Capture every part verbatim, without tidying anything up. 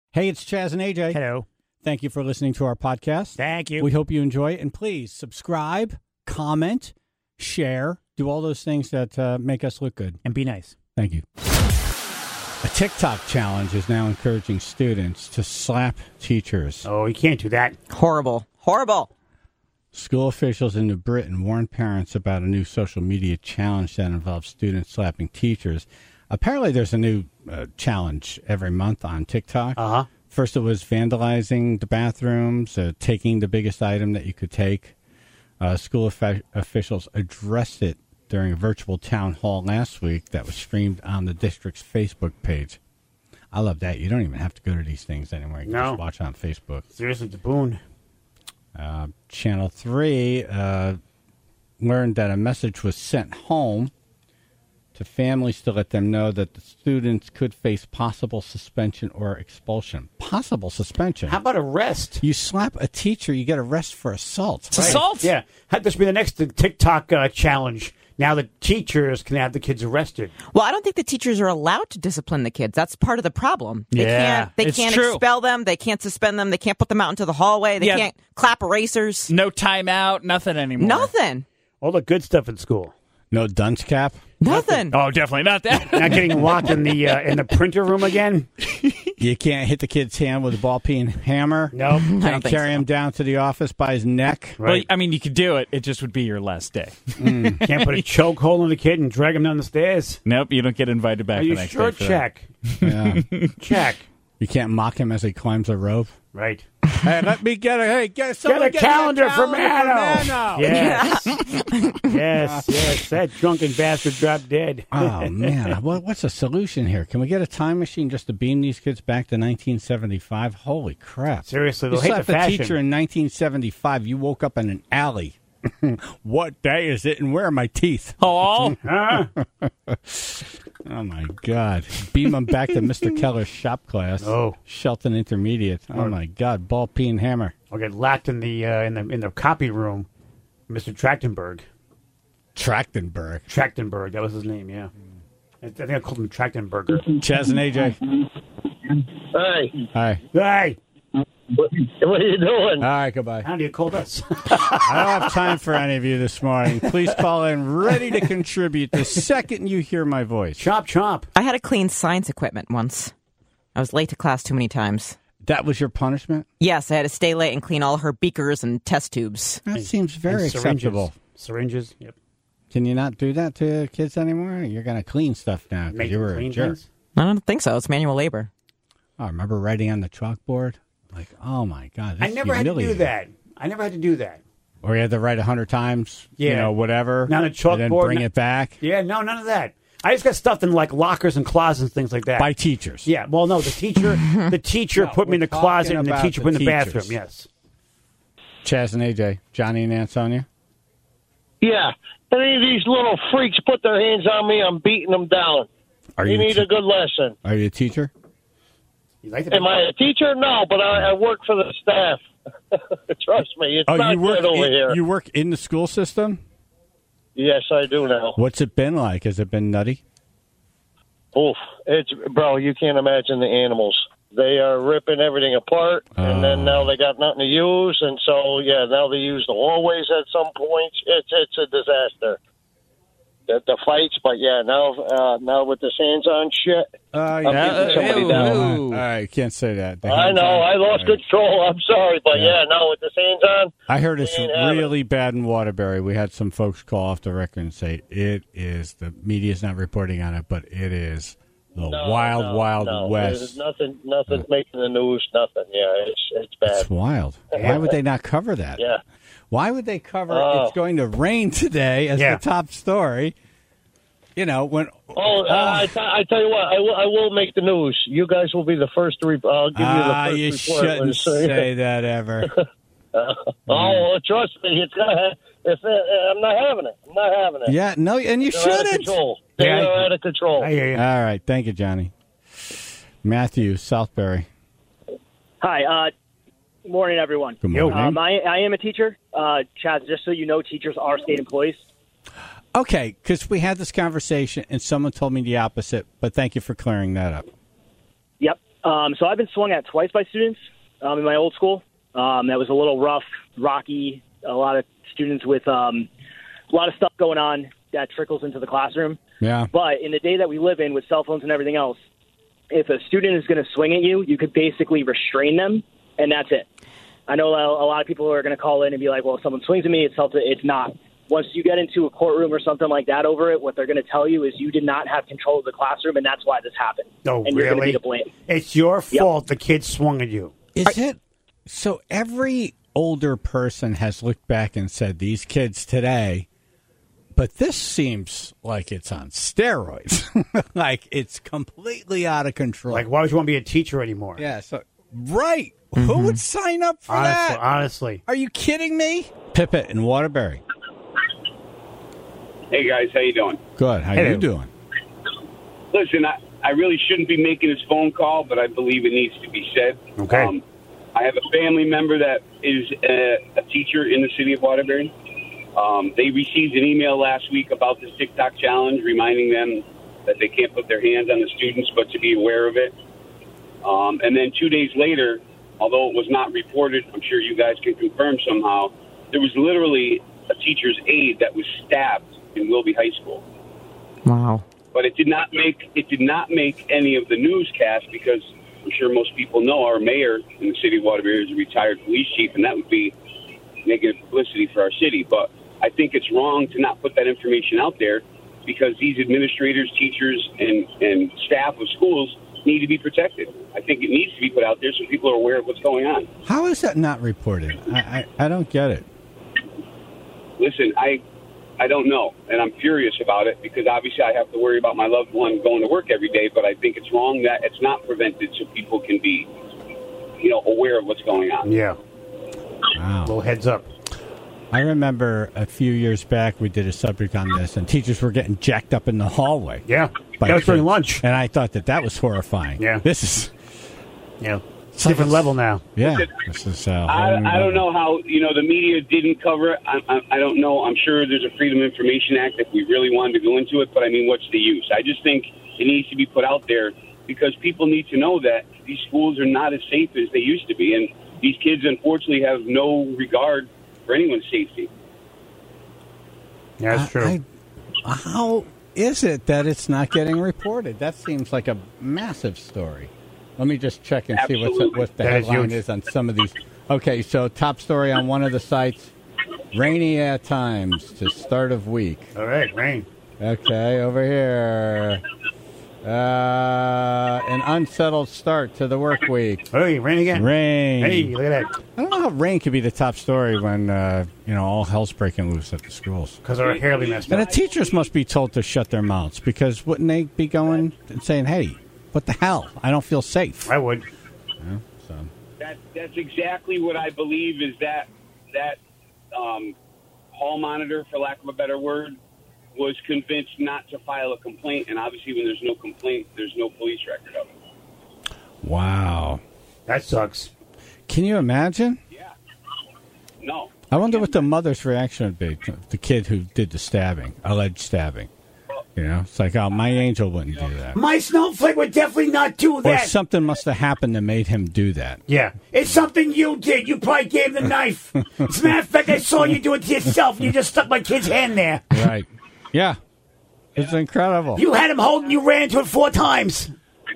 Hey, it's Chaz and A J. Hello. Thank you for listening to our podcast. Thank you. We hope you enjoy it. And please subscribe, comment, share, do all those things that uh, make us look good. And be nice. Thank you. A TikTok challenge is now encouraging students to slap teachers. Oh, you can't do that. Horrible. Horrible. School officials in New Britain warned parents about a new social media challenge that involves students slapping teachers. Apparently, there's a new uh, challenge every month on TikTok. Uh-huh. First, it was vandalizing the bathrooms, uh, taking the biggest item that you could take. Uh, school of- officials addressed it during a virtual town hall last week that was streamed on the district's Facebook page. I love that. You don't even have to go to these things anymore. You can No. just watch on Facebook. Seriously, the boon. Uh, Channel three uh, learned that a message was sent home to families to let them know that the students could face possible suspension or expulsion. Possible suspension. How about arrest? You slap a teacher, you get arrested for assault. It's assault. Yeah. Had this be the next TikTok uh, challenge. Now the teachers can have the kids arrested. Well, I don't think the teachers are allowed to discipline the kids. That's part of the problem. They Yeah, can't. They it's can't true. expel them. They can't suspend them. They can't put them out into the hallway. They Yeah. can't clap erasers. No timeout, nothing anymore. Nothing. All the good stuff in school. No dunce cap. Nothing. Oh, definitely not that. Not getting locked in the uh, in the printer room again. You can't hit the kid's hand with a ball peen hammer. Nope. Can't think carry so. him down to the office by his neck. Well, Right. I mean, you could do it. It just would be your last day. Can't put a chokehold on the kid and drag him down the stairs. Nope, you don't get invited back Are the you next sure? day. for that. Check. Yeah. Check. You can't mock him as he climbs a rope. Right. Hey, let me get a hey, get, someone Get a get me calendar for calendar Mano. Mano. Yes. yes, yes. That drunken bastard dropped dead. Oh man, what, what's the solution here? Can we get a time machine just to beam these kids back to nineteen seventy-five? Holy crap! Seriously, You they'll hate slapped the a fashion. teacher in nineteen seventy-five. You woke up in an alley. What day is it, and where are my teeth? Oh, Huh? Oh my God! Beam them back to Mister Keller's shop class. Oh. Shelton Intermediate. Oh my God! Ball peen hammer. I'll get locked in the uh, in the in the copy room. Mister Trachtenberg. Trachtenberg. Trachtenberg, that was his name. Yeah. I I think I called him Trachtenberger. Chaz and A J. Hey, Hi. Hey, what, what are you doing? All right. Goodbye. how do you call us? I don't have time for any of you this morning. Please call in ready to contribute the second you hear my voice. chomp chomp. I had to clean science equipment once. I was late to class too many times. That was your punishment? Yes, I had to stay late and clean all her beakers and test tubes. That seems very And syringes. acceptable. Syringes. Yep. Can you not do that to kids anymore? You're going to clean stuff now because Make you them were a clean jerk. things. I don't think so. It's manual labor. Oh, I remember writing on the chalkboard. Like, oh my God. This I is never had to do humiliating. that. I never had to do that. Or you had to write a hundred times, you Yeah. know, whatever. Not a And then chalkboard, bring no- it back Yeah, no, none of that. I just got stuffed in like lockers and closets and things like that. by teachers. Yeah, well, no, the teacher, the teacher No, put me in we're the closet talking and the about teacher the put me in the teachers. bathroom. Yes. Chaz and A J, Johnny and Ansonia. Yeah, any of these little freaks put their hands on me, I'm beating them down. Are You you, need a a good lesson. Are you a teacher? You like the Am I a teacher? No, but I, I work for the staff. Trust me, it's Oh, not you work good over in, here. you work in the school system? Yes, I do now. What's it been like? Has it been nutty? Oof, it's bro, you can't imagine the animals. They are ripping everything apart, and then now they got nothing to use, and so yeah, now they use the hallways at some points. It's it's a disaster. The, the fights, but yeah, now uh, now with this hands-on shit, Uh, I'm yeah. beating somebody ew, down. ew. All right, you can't say that. The I hands know on- I lost All right. control. I'm sorry, but Yeah. yeah, now with this hands-on, I heard it's We ain't having really bad in Waterbury. We had some folks call off the record and say it is, the media's not reporting on it, but it is the no, wild, no, wild no. west. There's nothing, nothing's making the news. Nothing. Yeah, it's it's bad. It's wild. Why would they not cover that? Yeah. Why would they cover Oh. it's going to rain today as Yeah. the top story? You know, when Oh, uh, I, t- I tell you what, I will, I will make the news. You guys will be the first to. Re- I'll give ah, you you the first report. shouldn't say that ever. Oh, trust me, it's gonna. If uh, I'm not having it, I'm not having it. Yeah, no, and you They're out of shouldn't. control. They Yeah, I- are out of control. I hear you. All right, thank you, Johnny. Matthew, Southbury. Hi. Uh, morning, everyone. Good morning. Um, I, I am a teacher. Uh, Chaz, just so you know, teachers are state employees. Okay, because we had this conversation and someone told me the opposite, but thank you for clearing that up. Yep. Um, so I've been swung at twice by students um, in my old school. Um, that was a little rough, rocky, a lot of students with um, a lot of stuff going on that trickles into the classroom. Yeah. But in the day that we live in with cell phones and everything else, if a student is going to swing at you, you could basically restrain them, and that's it. I know a lot of people are going to call in and be like, well, if someone swings at me, it's self- it's not. Once you get into a courtroom or something like that over it, what they're going to tell you is you did not have control of the classroom, and that's why this happened. Oh, and you're going to really? be to blame. It's your Yep. fault the kid swung at you. Is it? So every older person has looked back and said, these kids today, but this seems like it's on steroids. Like it's completely out of control. Like, why would you want to be a teacher anymore? Yeah, so, right. Who would sign up for Honestly, that? honestly. Are you kidding me? Pippet in Waterbury. Hey guys, how you doing? Good. How Hello. you doing? Listen, I, I really shouldn't be making this phone call, but I believe it needs to be said. Okay. Um, I have a family member that is a, a teacher in the city of Waterbury. Um, they received an email last week about this TikTok challenge, reminding them that they can't put their hands on the students, but to be aware of it. Um, and then two days later, although it was not reported, I'm sure you guys can confirm somehow, there was literally a teacher's aide that was stabbed in Wilby High School. Wow. But it did not make it did not make any of the newscasts because I'm sure most people know our mayor in the city of Waterbury is a retired police chief, and that would be negative publicity for our city. But I think it's wrong to not put that information out there because these administrators, teachers, and, and staff of schools need to be protected. I think it needs to be put out there so people are aware of what's going on. How is that not reported? I, I, I don't get it. Listen, I I don't know, and I'm furious about it because obviously I have to worry about my loved one going to work every day, but I think it's wrong that it's not prevented so people can be, you know, aware of what's going on. Yeah. Wow. Little heads up. I remember a few years back we did a subject on this, and teachers were getting jacked up in the hallway. Yeah. by That was during kids. lunch. And I thought that that was horrifying. Yeah. This is... Yeah. It's a different level now. Yeah. This is, uh, I, I don't know how, you know, the media didn't cover it. I, I, I don't know. I'm sure there's a Freedom of Information Act if we really wanted to go into it, but I mean, what's the use? I just think it needs to be put out there because people need to know that these schools are not as safe as they used to be, and these kids, unfortunately, have no regard for anyone's safety. Yeah, that's true. I, I, how is it that it's not getting reported? That seems like a massive story. Let me just check and see what's, Absolutely. what the That is headline huge. is on some of these. Okay, so top story on one of the sites, rainy at times to start of week. All right, rain. Okay, over here. Uh, an unsettled start to the work week. Hey, rain again. Rain. Hey, look at that. I don't know how rain could be the top story when, uh, you know, all hell's breaking loose at the schools. Because our hair be messed And the up. teachers must be told to shut their mouths because wouldn't they be going and saying, hey, what the hell? I don't feel safe. I would. Yeah, so. That, that's exactly what I believe is that that um, hall monitor, for lack of a better word, was convinced not to file a complaint. And obviously when there's no complaint, there's no police record of it. Wow. That sucks. Can you imagine? Yeah. No. I wonder what the mother's reaction would be to the kid who did the stabbing, alleged stabbing. You know, it's like, oh, my angel wouldn't do that. My snowflake would definitely not do Or that. something must have happened that made him do that. Yeah. It's something you did. You probably gave the knife. As a matter of fact, I saw you do it to yourself, and you just stuck my kid's hand there. Right. Yeah. It's incredible. You had him holding, you ran into it four times.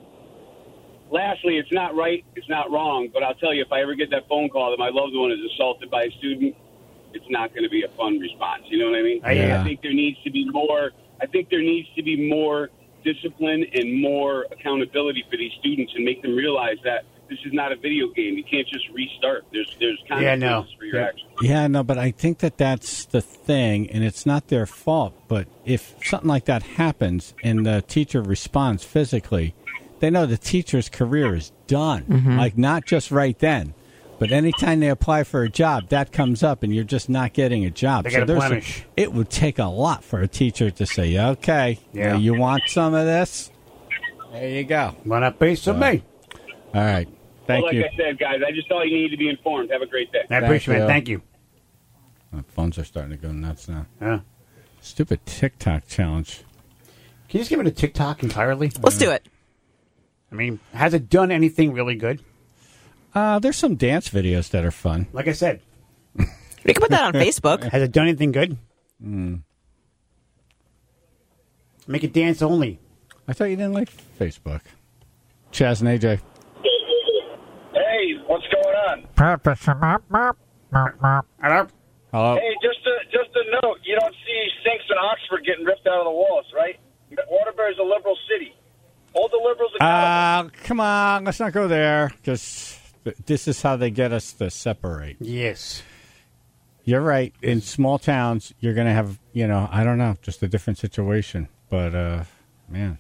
Lastly, it's not right, it's not wrong, but I'll tell you, if I ever get that phone call that my loved one is assaulted by a student, it's not going to be a fun response. You know what I mean? Yeah. I think there needs to be more. I think there needs to be more discipline and more accountability for these students, and make them realize that this is not a video game. You can't just restart. There's there's Yeah, no. consequences for your Yeah. actions. Yeah, no, but I think that that's the thing, and it's not their fault. But if something like that happens and the teacher responds physically, they know the teacher's career is done. Like, not just right then, but anytime they apply for a job, that comes up, and you're just not getting a job. They got a there's blemish. it would take a lot for a teacher to say, okay, Yeah. uh, you want some of this? There you go. Run up base of me. All right. Thank well, like you. I said, guys, I just thought you need to be informed. Have a great day. I appreciate you. it. Thank you. My phones are starting to go nuts now. Yeah. Stupid TikTok challenge. Can you just give it a TikTok entirely? Let's do it. I mean, has it done anything really good? Uh, there's some dance videos that are fun. Like I said, You can put that on Facebook. has it done anything good? Mm. Make it dance only. I thought you didn't like Facebook. Chaz and A J. Hey, what's going on? Hello? Hello. Hey, just a, just a note. You don't see sinks in Oxford getting ripped out of the walls, right? Waterbury's a liberal city. Hold the liberals accountable. Uh, come on, let's not go there. Because this is how they get us to separate. Yes. You're right. In small towns, you're going to have, you know, I don't know, just a different situation. But, uh, man.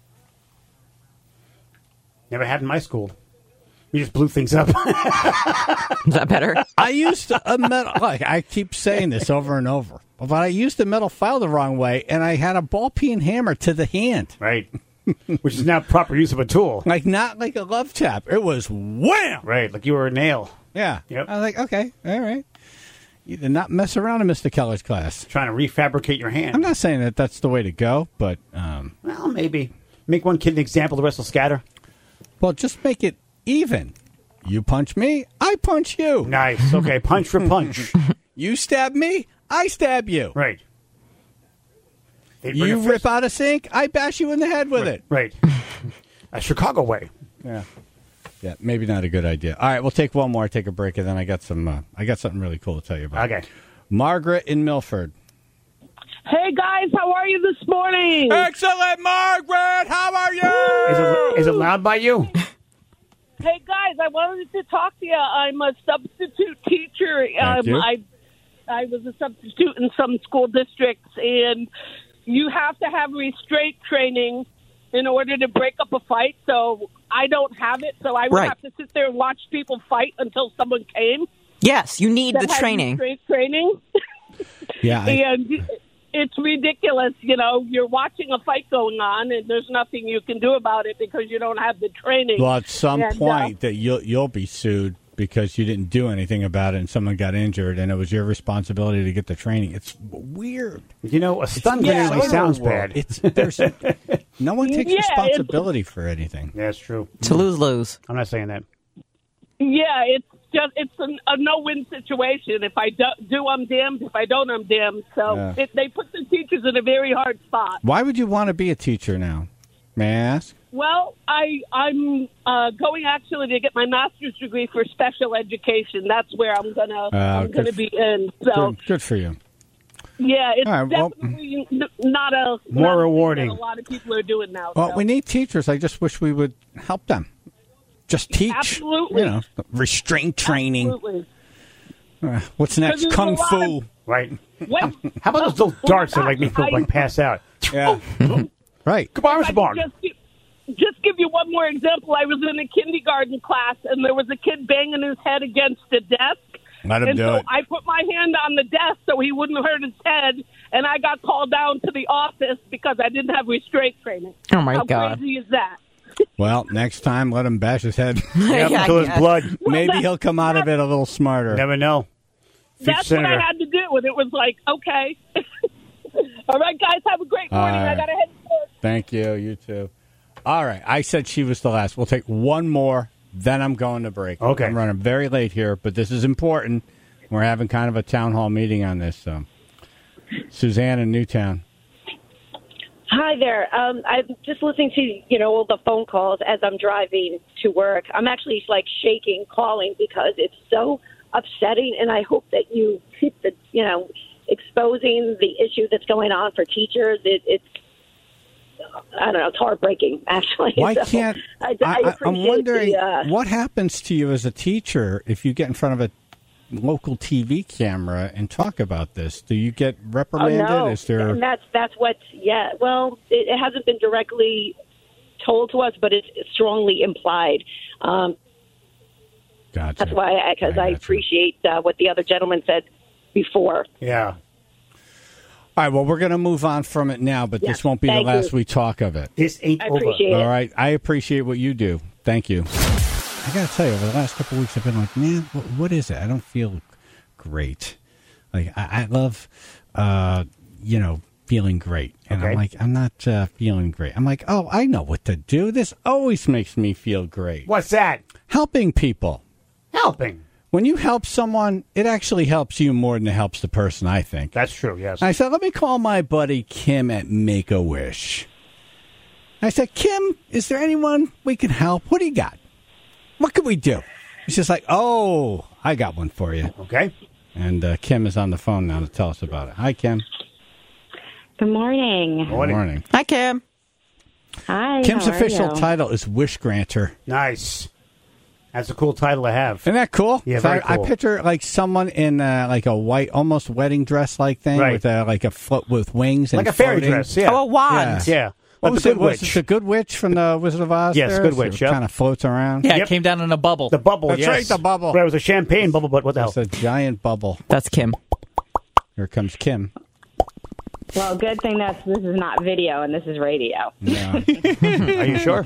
Never had in my school. We just blew things up. Is that better? I used a metal, like, I keep saying this over and over, but I used a metal file the wrong way, and I had a ball peen hammer to the hand. Right. Which is not proper use of a tool. Like, not like a love tap. It was wham! Right, like you were a nail. Yeah. Yep. I was like, okay, all right. You did not mess around in Mister Keller's class. Trying to refabricate your hand. I'm not saying that that's the way to go, but... Um, well, maybe. Make one kid an example, the rest will scatter. Well, just make it even. You punch me, I punch you. Nice. Okay, punch for punch. You stab me, I stab you. Right. They'd bring You a fist- rip out a sink, I bash you in the head with right, it. Right. A Chicago way. Yeah. Yeah, maybe not a good idea. All right, we'll take one more, take a break, and then I got some. Uh, I got something really cool to tell you about. Okay. Margaret in Milford. Hey guys, how are you this morning? Excellent, Margaret. How are you? Is it, is it loud by you? Hey guys, I wanted to talk to you. I'm a substitute teacher. Thank you. I I was a substitute in some school districts, and you have to have restraint training in order to break up a fight. So I don't have it, so I would Right. have to sit there and watch people fight until someone came. Yes, you need that the had training. Restraint training. Yeah. I, And it's ridiculous. You know, you're watching a fight going on, and there's nothing you can do about it because you don't have the training. well, at some And, uh, point that you'll you'll be sued because you didn't do anything about it, and someone got injured, and it was your responsibility to get the training. It's weird. You know, a stun Yeah. grenade sounds bad. It's there's no one takes Yeah, it's- responsibility for anything. Yeah, it's true. To lose, lose. I'm not saying that. Yeah, it's just it's a, a no-win situation. If I do, do, I'm damned. If I don't, I'm damned. So Yeah. it, they put the teachers in a very hard spot. Why would you want to be a teacher now? May I ask? Well, I I'm uh, going actually to get my master's degree for special education. That's where I'm gonna Uh, I'm good gonna f- be in. So Good, good for you. yeah, it's All right, well- definitely n- not a More not a thing rewarding. that a lot of people are doing now. Well, so. we need teachers. I just wish we would help them. Just teach. Absolutely. You know, restraint training. Absolutely. Uh, what's next? there's a Kung lot fu. of- Right. When, How about those little Oh, darts that my like me people gosh, like pass out? Yeah. Right. Come on, I Mister can Barn. Just, gi- just give you one more example. I was in a kindergarten class, and there was a kid banging his head against a desk. Let him and do so it. I put my hand on the desk so he wouldn't hurt his head, and I got called down to the office because I didn't have restraint training. Oh, my How God. crazy is that? Well, next time, let him bash his head. Yeah, Yeah, until I his guess. blood. Maybe he'll come out of it a little smarter. Never know. Future That's what senator. I had to do, and it was like, okay. All right, guys, have a great morning. All I right. got to head to work. Thank you. You too. All right. I said she was the last. We'll take one more, then I'm going to break. Okay. I'm running very late here, but this is important. We're having kind of a town hall meeting on this. So, Suzanne in Newtown. Hi there. Um, I'm just listening to, you know, all the phone calls as I'm driving to work. I'm actually like shaking calling because it's so upsetting, and I hope that you keep the, you know, exposing the issue that's going on for teachers. It, it's, I don't know, it's heartbreaking, actually. Why So can't I, I, I I, I'm appreciate wondering the, uh, what happens to you as a teacher if you get in front of a local T V camera and talk about this? Do you get reprimanded? Oh, no. Is there? And that's that's what. Yeah. Well, it, it hasn't been directly told to us, but it's strongly implied. Um, Gotcha. that's why, because I, I, I gotcha. appreciate uh, what the other gentleman said before. Yeah. All right, well, we're going to move on from it now, but Yeah, this won't be the thank last you. we talk of it. This ain't I over. appreciate All it. right, I appreciate what you do. Thank you. I got to tell you, over the last couple of weeks, I've been like, man, what, what is it? I don't feel great. Like, I, I love, uh, you know, feeling great. And Okay. I'm like, I'm not uh, feeling great. I'm like, oh, I know what to do. This always makes me feel great. What's that? Helping people. Helping. When you help someone, it actually helps you more than it helps the person, I think. That's true, yes. I said, let me call my buddy Kim at Make-A-Wish. I said, Kim, is there anyone we can help? What do you got? What can we do? She's just like, oh, I got one for you. Okay. And uh, Kim is on the phone now to tell us about it. Hi, Kim. Good morning. Good morning. Hi, Kim. Hi. Kim's how are official you? title is Wish Granter. Nice. That's a cool title to have. Isn't that cool? Yeah, So very I, cool. I picture like someone in uh, like a white, almost wedding dress like thing Right. with uh, like a float with wings, Like and a fairy floating. dress, yeah. Oh, a wand. Yeah. What Like was the it? Good Was Witch. it the Good Witch from the Wizard of Oz? Yes, there? Good Witch, So it yep. kind of floats around. Yeah, Yep. it came down in a bubble. The bubble, That's yes. right, the bubble. Right, it was a champagne bubble, but what the hell? It's a giant bubble. That's Kim. Here comes Kim. Well, good thing that this is not video and this is radio. Yeah. Are you sure?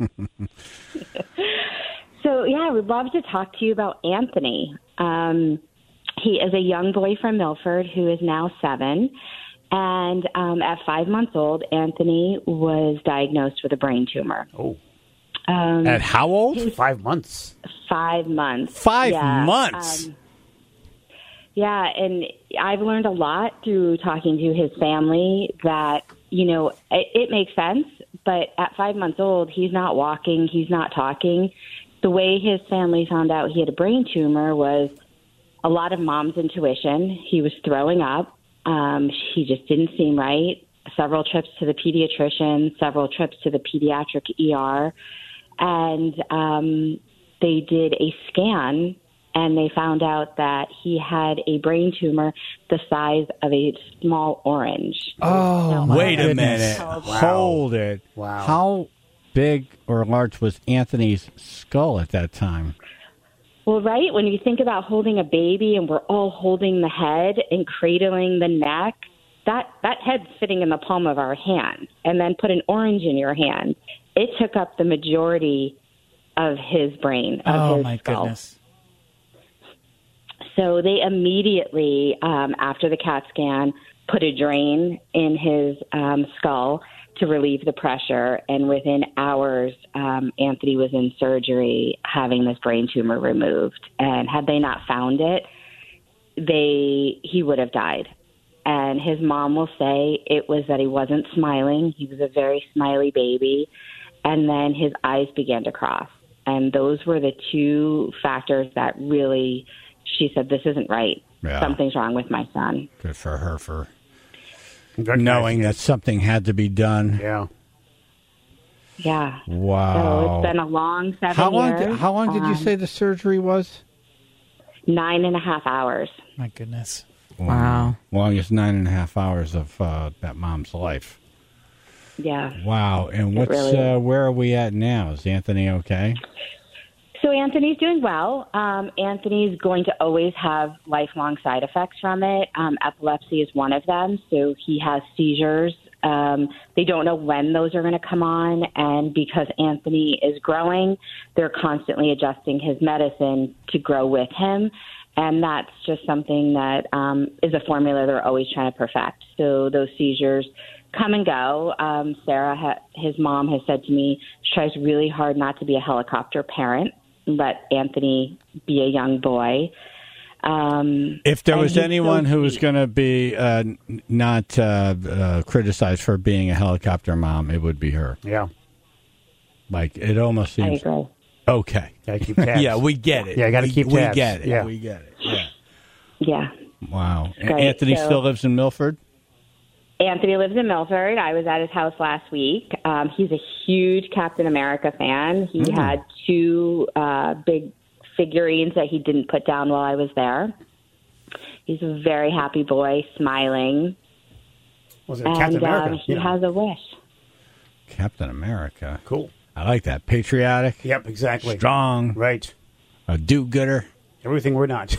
So, yeah, we'd love to talk to you about Anthony. Um, he is a young boy from Milford who is now seven. And um, at five months old, Anthony was diagnosed with a brain tumor. Oh. Um, At how old? Five months. Five months. Five Yeah, months. um, yeah, and I've learned a lot through talking to his family that, you know, it, it makes sense, but at five months old, he's not walking, he's not talking. The way his family found out he had a brain tumor was a lot of mom's intuition. He was throwing up. Um, he just didn't seem right. Several trips to the pediatrician, several trips to the pediatric E R. And um, they did a scan, and they found out that he had a brain tumor the size of a small orange. Oh, my wait a goodness. minute. Wow. Hold it. Wow. How big or large was Anthony's skull at that time? Well, right, when you think about holding a baby and we're all holding the head and cradling the neck, that, that head's sitting in the palm of our hand, and then put an orange in your hand. It took up the majority of his brain, of Oh, his my skull. goodness. So they immediately, um, after the CAT scan, put a drain in his um, skull to relieve the pressure. And within hours, um, Anthony was in surgery having this brain tumor removed. And had they not found it, they he would have died. And his mom will say it was that he wasn't smiling. He was a very smiley baby. And then his eyes began to cross. And those were the two factors that really, she said, this isn't right. Yeah. Something's wrong with my son. Good for her for Good knowing that something had to be done. Yeah. Yeah. Wow. So it's been a long seven How long? years. Did, how long did you Um, say the surgery was? Nine and a half hours. My goodness. Wow. Longest nine and a half hours of uh, that mom's life. Yeah. Wow. And It what's really uh, is. where are we at now? Is Anthony okay? So Anthony's doing well. Um, Anthony's going to always have lifelong side effects from it. Um, epilepsy is one of them. So he has seizures. Um, they don't know when those are going to come on. And because Anthony is growing, they're constantly adjusting his medicine to grow with him. And that's just something that um, is a formula they're always trying to perfect. So those seizures come and go. Um, Sarah, ha- his mom, has said to me she tries really hard not to be a helicopter parent, let Anthony be a young boy. Um, If there and was he's anyone so who was sweet. going to be uh, n- not uh, uh, criticized for being a helicopter mom, it would be her. Yeah. Like, it almost I seems agree. okay. Gotta keep tabs. Yeah, we get it. Yeah, gotta We- keep We tabs. get it. Yeah. We get it. Yeah. Yeah. Wow. And Great. Anthony So- still lives in Milford? Anthony lives in Milford. I was at his house last week. Um, he's a huge Captain America fan. He Mm. had two uh, big figurines that he didn't put down while I was there. He's a very happy boy, smiling. Was it And Captain America? um, he Yeah. has a wish. Captain America. Cool. I like that. Patriotic. Yep, exactly. Strong. Right. A do-gooder. Everything we're not.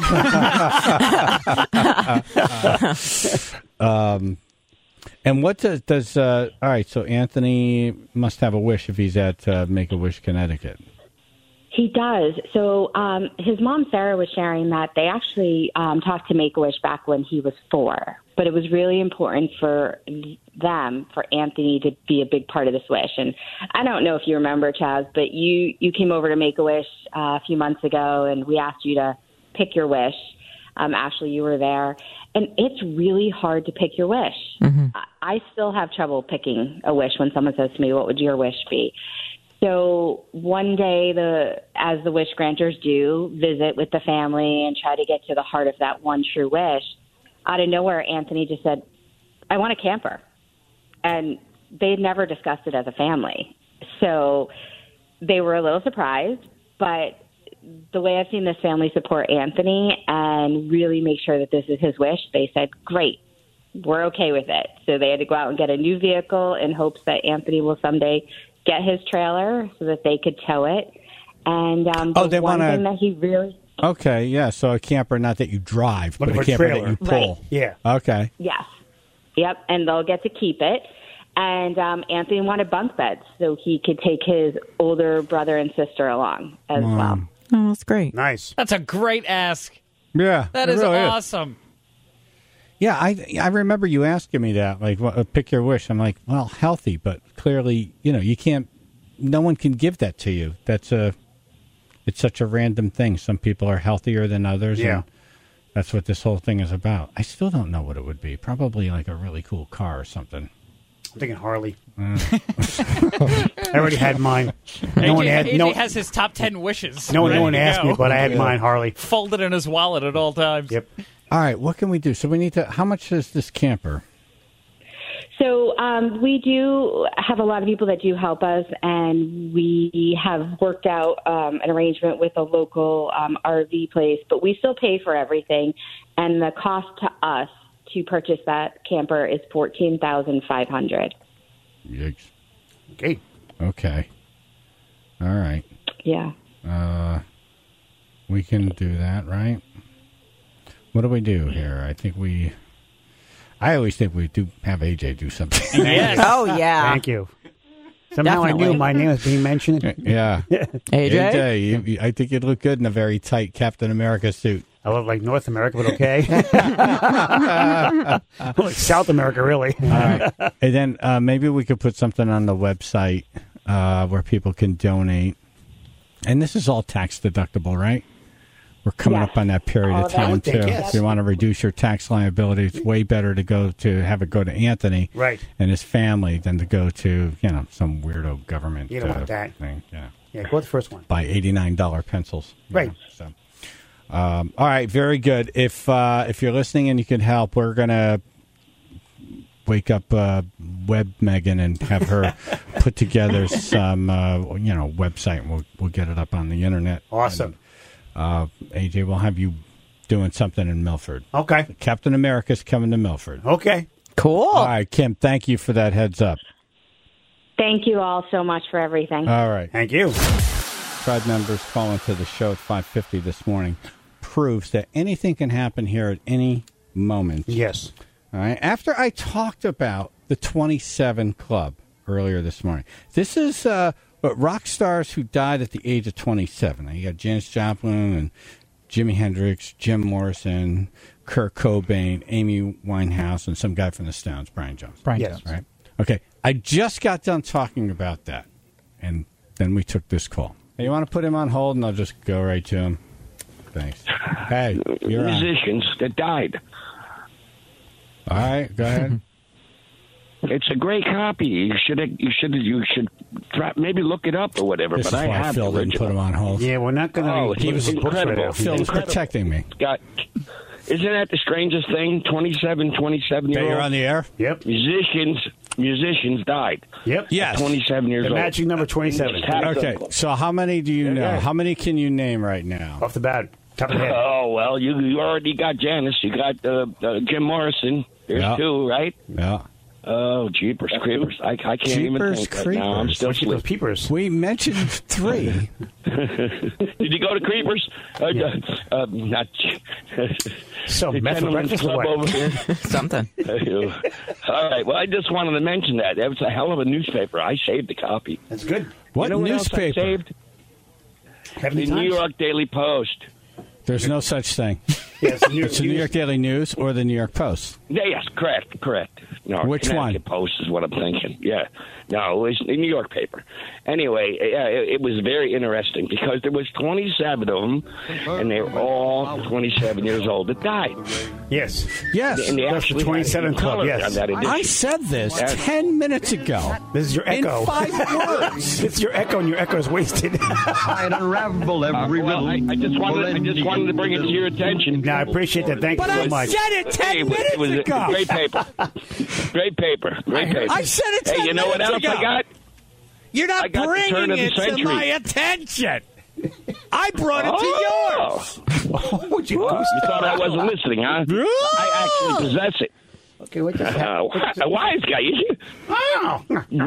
Um, and what does, does uh, all right, so Anthony must have a wish if he's at uh, Make-A-Wish, Connecticut. He does. So um, his mom, Sarah, was sharing that they actually um, talked to Make-A-Wish back when he was four. but it was really important for them, for Anthony to be a big part of this wish. And I don't know if you remember, Chaz, but you, you came over to Make-A-Wish uh, a few months ago, and we asked you to pick your wish. Um, Ashley, you were there. And it's really hard to pick your wish. Mm-hmm. I, I still have trouble picking a wish when someone says to me, what would your wish be? So one day, the as the wish granters do, visit with the family and try to get to the heart of that one true wish. Out of nowhere, Anthony just said, I want a camper. And they had never discussed it as a family. So they were a little surprised, but the way I've seen this family support Anthony and really make sure that this is his wish, they said, great, we're okay with it. So they had to go out and get a new vehicle in hopes that Anthony will someday get his trailer so that they could tow it. And um, the oh, they one wanna... thing that he really... Okay, yeah, so a camper, not that you drive, but a camper trailer. that you pull. Right. Yeah. Okay. Yes. Yep, and they'll get to keep it. And um, Anthony wanted bunk beds so he could take his older brother and sister along as Um, well. Oh, that's great. Nice. That's a great ask. Yeah. That it is really awesome. Yeah, I I remember you asking me that, like, well, pick your wish. I'm like, well, healthy, but clearly, you know, you can't, no one can give that to you. That's a, it's such a random thing. Some people are healthier than others. Yeah. And that's what this whole thing is about. I still don't know what it would be. Probably like a really cool car or something. I'm thinking Harley. Uh. I already had mine. No A J, one had, A J no, has his top ten wishes. no, no ready one to asked go. me, but I had mine, Harley. Folded in his wallet at all times. Yep. All right, what can we do? So we need to, how much is this camper? So um, we do have a lot of people that do help us, and we have worked out um, an arrangement with a local um, R V place, but we still pay for everything, and the cost to us to purchase that camper is fourteen thousand five hundred dollars. Yikes. Okay. Okay. All right. Yeah. Uh, we can do that, right? What do we do here? I think we... I always think we do have A J do something. Yes. Oh, yeah. Thank you. Somehow I Definitely. knew my name was being mentioned. Yeah. A J? A J, you, you, I think you'd look good in a very tight Captain America suit. I look like North America, but okay. Like South America, really. All right. And then uh, maybe we could put something on the website uh, where people can donate. And this is all tax deductible, right? We're coming Yes. up on that period All of of that. time, I would think, too. yes. If you want to reduce your tax liability, it's way better to go to have it go to Anthony Right. and his family than to go to, you know, some weirdo government You don't uh, want that. thing. Yeah. Yeah, go with the first one. Buy eighty-nine dollars pencils. you Right. know, so. Um, all right, very good. If uh, if you're listening and you can help, we're going to wake up uh, Web Megan and have her put together some, uh, you know, website, and we'll, we'll get it up on the internet. Awesome. And, uh, A J, we'll have you doing something in Milford. Okay. Captain America's coming to Milford. Okay. Cool. All right, Kim, thank you for that heads up. Thank you all so much for everything. All right. Thank you. Tribe members calling to the show at five fifty this morning proves that anything can happen here at any moment. Yes. All right. After I talked about the twenty-seven Club earlier this morning, this is uh, rock stars who died at the age of twenty-seven. Now, you got Janis Joplin and Jimi Hendrix, Jim Morrison, Kurt Cobain, Amy Winehouse, and some guy from the Stones, Brian Jones. Brian Yes. Jones. Right. Okay. I just got done talking about that, and then we took this call. Hey, you want to put him on hold, and I'll just go right to him. Thanks. Hey, you're on. Musicians that died. All right, go ahead. It's a great copy. You should you should you should try, maybe look it up or whatever. This but is I why have Phil the didn't put him original. on hold. Yeah, we're not going to Oh, put he him was in books right incredible. now. Phil was Incredible. protecting me. Got, isn't that the strangest thing? twenty-seven, twenty-seven Okay, year you're old on the air? Yep. musicians musicians died. Yep. Yes. twenty-seven years The old. magic number twenty-seven. Okay, so how many do you know? Yeah. How many can you name right now? Off the bat. Top of the head. Oh well, you you already got Janis. You got uh, uh, Jim Morrison. There's Yeah. two, right? Yeah. Oh, jeepers creepers! I, I can't Jeepers even think right now. I'm creepers. still What's those sleeping. peepers? We mentioned three. Did you go to Creepers? Uh, Yeah. uh, not So, the meth for gentleman's breakfast or club what? over here. Something. All right. Well, I just wanted to mention that. That was a hell of a newspaper. I saved a copy. That's good. What you know what else I newspaper? saved? Heavenly The New Times? York Daily Post. There's no such thing. Yes, New York, It's the New York Daily News or the New York Post. Yes, correct, correct. No, Which Connecticut one? Post is what I'm thinking. Yeah. No, it was the New York paper. Anyway, yeah, it, it was very interesting because there was twenty-seven of them, and they were all twenty-seven years old that died. Yes. Yes. And they That's the actually twenty-seven had Club, color yes. on that edition. I said this Yes. ten minutes ago. This is your echo. In five words. It's your echo, and your echo is wasted. Try to unravel every Uh, well, I, I just wanted, I just wanted to bring it to your attention. Now, I appreciate that. Thank But you so I much. said it ten Hey, it was, minutes it was a ago. great paper. Great paper. Great paper. I said it ten Hey, you know what minutes else ago. I got? You're not I got the turn bringing of the it to century. my attention. I brought it Oh. to yours. Oh, would you goose? You thought I wasn't listening, huh? I actually possess it. Okay, what just Uh, happened? a wise guy, you see? Oh.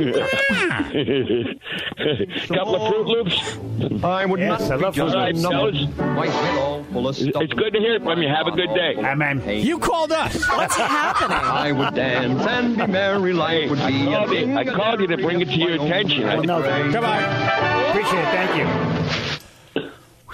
Couple of Fruit Loops. I would Yes, not I love be Fruit All right, Loops. fellas. My head all full of stuff. It's good to hear from you. Have a good day. Amen. You called us. What's happening? I would dance and be merry. Life would I be a called, you, I called you to bring it to your attention. Well, no, Come on. appreciate it. Thank you.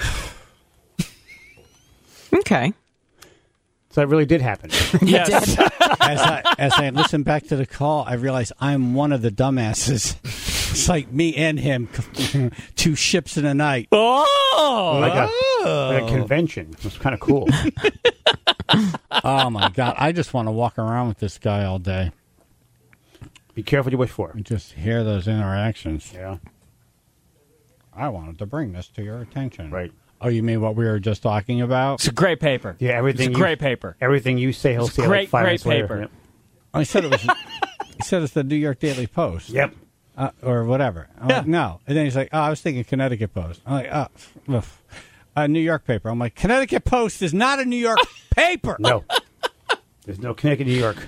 Okay. So that really did happen. Yes. As I, as I listen back to the call, I realize I'm one of the dumbasses. It's like me and him, two ships in a night. Oh! Like a, like a convention. It was kind of cool. Oh, my God. I just want to walk around with this guy all day Be careful what you wish for. and just hear those interactions. Yeah. I wanted to bring this to your attention. Right. Oh, you mean what we were just talking about? It's a great paper. Yeah, everything. It's a you- great paper. Everything you say, he'll It's say great, like five great minutes later. paper. Yep. I said it was. He said it's the New York Daily Post. Yep. Uh, or whatever. I'm Yeah. like, no. And then he's like, oh, I was thinking Connecticut Post. I'm like, oh, oof. A New York paper. I'm like, Connecticut Post is not a New York paper. No. There's no Connecticut, New York.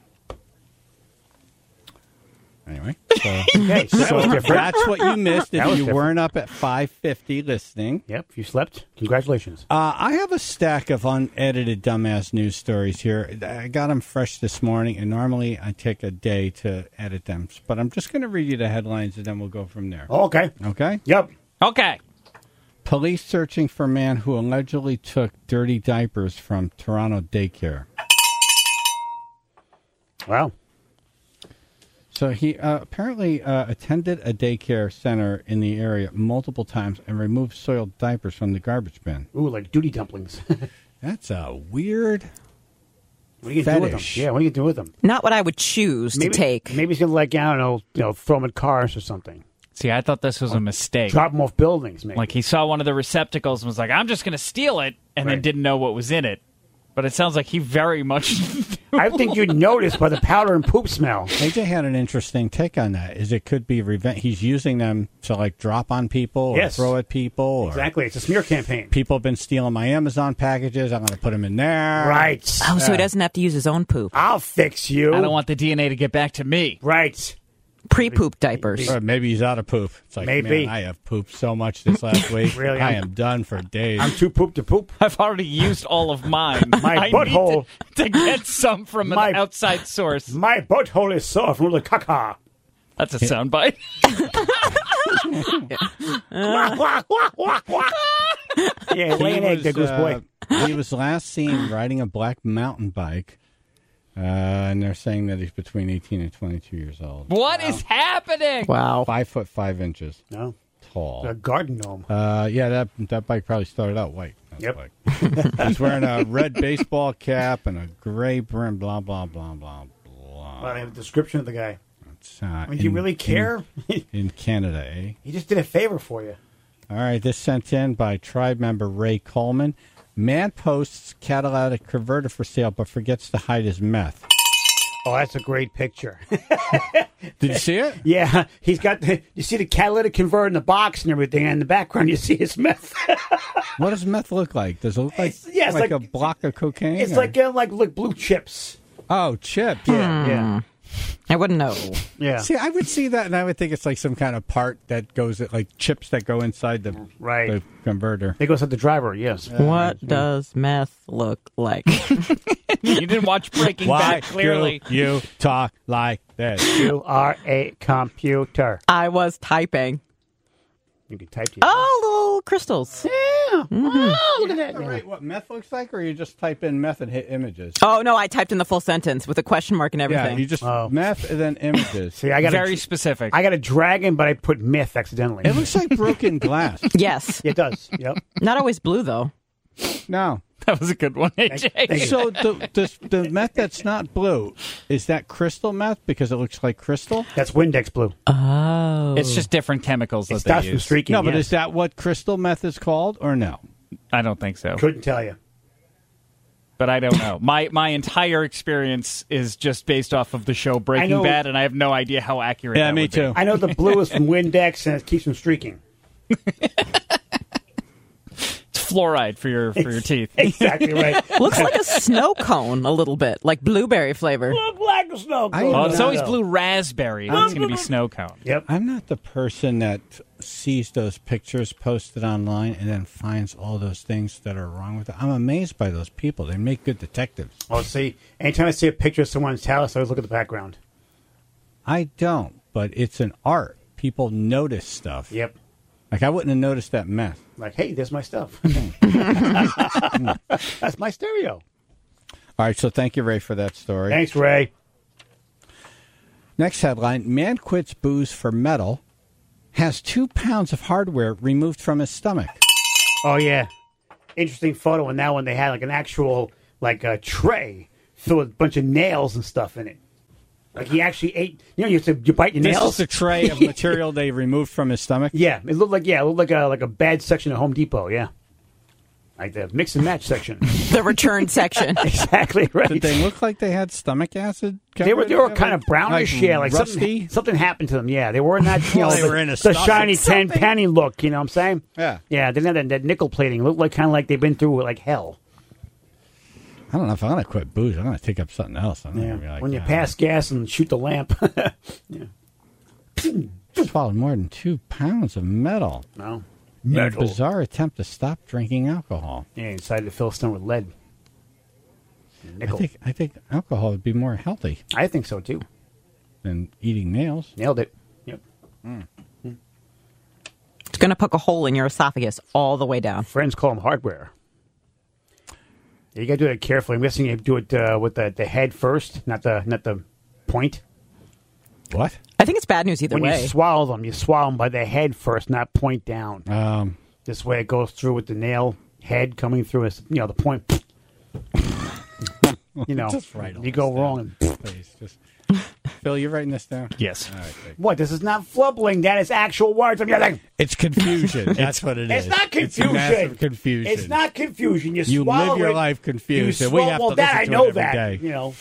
Anyway, so, Okay, so that so was different. that's what you missed That if was you different. weren't up at five fifty listening. Yep, if you slept, congratulations. Uh, I have a stack of unedited dumbass news stories here. I got them fresh this morning, and normally I take a day to edit them. But I'm just going to read you the headlines, and then we'll go from there. Oh, okay. Okay? Yep. Okay. Police searching for man who allegedly took dirty diapers from Toronto daycare. Wow. So he uh, apparently uh, attended a daycare center in the area multiple times and removed soiled diapers from the garbage bin. Ooh, like duty dumplings. That's a weird What are you going to do with them? fetish. Yeah, what are you going to do with them? Not what I would choose Maybe, to take. Maybe he's going to, like, I don't know, you know, throw them in cars or something. See, I thought this was a mistake. Drop them off buildings, maybe. Like he saw one of the receptacles and was like, I'm just going to steal it, and then Right. didn't know what was in it. But it sounds like he very much... I think you'd notice by the powder and poop smell. A J had an interesting take on that. Is it could be revenge? He's using them to like drop on people or Yes. throw at people. Or Exactly. It's a smear campaign. people have been stealing my Amazon packages. I'm going to put them in there. Right. Oh, so he doesn't have to use his own poop. I'll fix you. I don't want the D N A to get back to me. Right. Pre-poop diapers. Or maybe he's out of poop. It's like, Maybe. man, I have pooped so much this last week. Really, I I'm- am done for days. I'm too poop to poop. I've already used all of mine. My I butthole. Need to, to get some from My- an outside source. My butthole is sore from the caca. That's a soundbite. Yeah, lay an egg there, goose boy. uh, he was last seen riding a black mountain bike, uh, and they're saying that he's between eighteen and twenty-two years old. What is happening? Wow. Five foot five inches No. tall. A garden gnome. Uh, yeah, that that bike probably started out white. That Yep. bike. He's wearing a red baseball cap and a gray brim. Blah blah blah blah blah. Well, I have a description of the guy. It's, uh, I mean, do you in- really care? in, in Canada? Eh? He just did a favor for you. All right, this sent in by tribe member Ray Coleman. Man posts catalytic converter for sale, but forgets to hide his meth. Oh, that's a great picture. Did you see it? Yeah, he's got the. You see the catalytic converter in the box and everything, and in the background you see his meth. What does meth look like? Does it look like, It's- yeah, it's like, like- a block of cocaine? It's or- like uh, like look blue chips. oh, chips. Yeah, yeah, I wouldn't know. yeah. See, I would see that, and I would think it's like some kind of part that goes, like chips that go inside the, Right. the converter. There goes at the driver. Yes. What does meth look like? You didn't watch Breaking Why Bad, clearly. do you talk like this? You are a computer. I was typing. You can type. To Oh, little crystals. Yeah, Oh, look at that. Right, what meth looks like, or you just type in meth and hit images? Oh, no, I typed in the full sentence with a question mark and everything. Yeah, you just meth and then images. See, I got Very a, specific. I got a dragon, but I put myth accidentally. It looks like broken glass. Yes. It does. Yep. Not always blue, though. No. That was a good one, A J. So the, the the meth that's not blue, is that crystal meth because it looks like crystal? That's Windex blue. Oh. It's just different chemicals that It they starts from use. streaking. No, but yes. is that what crystal meth is called, or no? I don't think so. Couldn't tell you. But I don't know. My my entire experience is just based off of the show I Breaking know- Bad, and I have no idea how accurate Yeah, that me would be. too. I know the blue is from Windex, and it keeps from streaking. It's fluoride for your for your teeth. Exactly right. Looks like a snow cone a little bit, like blueberry flavor. Look like a snow I- cone. Well, it's No, always no. blue raspberry. That's going to be snow cone. Yep. I'm not the person that sees those pictures posted online and then finds all those things that are wrong with it. I'm amazed by those people. They make good detectives. Oh, see, anytime I see a picture of someone's house, I always look at the background. I don't, but it's an art. People notice stuff. Yep. Like, I wouldn't have noticed that meth. Like, hey, there's my stuff. That's my stereo. All right, so thank you, Ray, for that story. Thanks, Ray. Next headline, man quits booze for metal, has two pounds of hardware removed from his stomach. Oh, yeah. Interesting photo. And now when they had like an actual like a tray filled with a bunch of nails and stuff in it. Like he actually ate, you know, you, have to, you bite your This nails. is a tray of material they removed from his stomach? Yeah, it looked like, yeah, it looked like a, like a bad section of Home Depot, yeah. Like the mix and match section. The return section. Exactly right. Did they look like they had stomach acid? They were they were covered? kind of brownish, Like yeah, like rusty? something something happened to them. Yeah, they were not, you know, Well, they the, were in a the stuffing. shiny ten Something. penny look. You know what I'm saying? Yeah. Yeah, they didn't have that, that nickel plating. It looked like kind of like they've been through like hell. I don't know if I'm going to quit booze. I'm going to take up something else. I'm Yeah. gonna be like, when you "Ah." pass gas and shoot the lamp. Swallowed more than two pounds of metal. No. In a Metal. bizarre attempt to stop drinking alcohol. Yeah, he decided to fill his stomach with lead. And I nickel. think I think alcohol would be more healthy I think so too. than eating nails. Nailed it. Yep. It's going to poke a hole in your esophagus all the way down. Friends call them hardware. Yeah, you got to do it carefully. I'm guessing you do it uh, with the, the head first, not the not the point. What? I think it's bad news either when way. you swallow them, you swallow them by the head first, not point down. Um, This way it goes through with the nail head coming through as, you know, the point. You know, Just write all you go this wrong. down, And, please. Just Phil, you writing this down? Yes. All right, thank you. what? This is not flubbling. That is actual words. I'm yelling. It's confusion. That's what it is. It's not It's confusion. massive confusion. It's not confusion. You, You swallow live your it, life confused, You and we swallow- have well, to that listen I to know it every that. day. You know.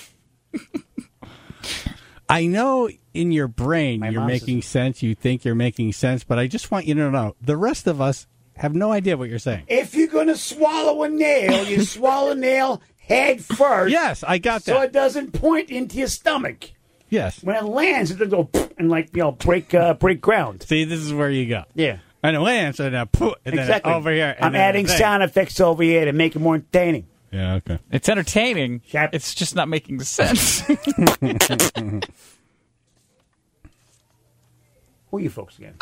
I know in your brain My you're mom making sense. You think you're making sense, but I just want you to know the rest of us have no idea what you're saying. If you're going to swallow a nail, you swallow a nail head first. Yes, I got So that. it doesn't point into your stomach. Yes. When it lands, it doesn't go and like you know break uh, break ground. See, this is where you go. Yeah, and it lands, and then poof, and exactly. then over here. And I'm then adding the thing. sound effects over here to make it more entertaining. Yeah, okay. It's entertaining. It's just not making sense. Who are you folks again?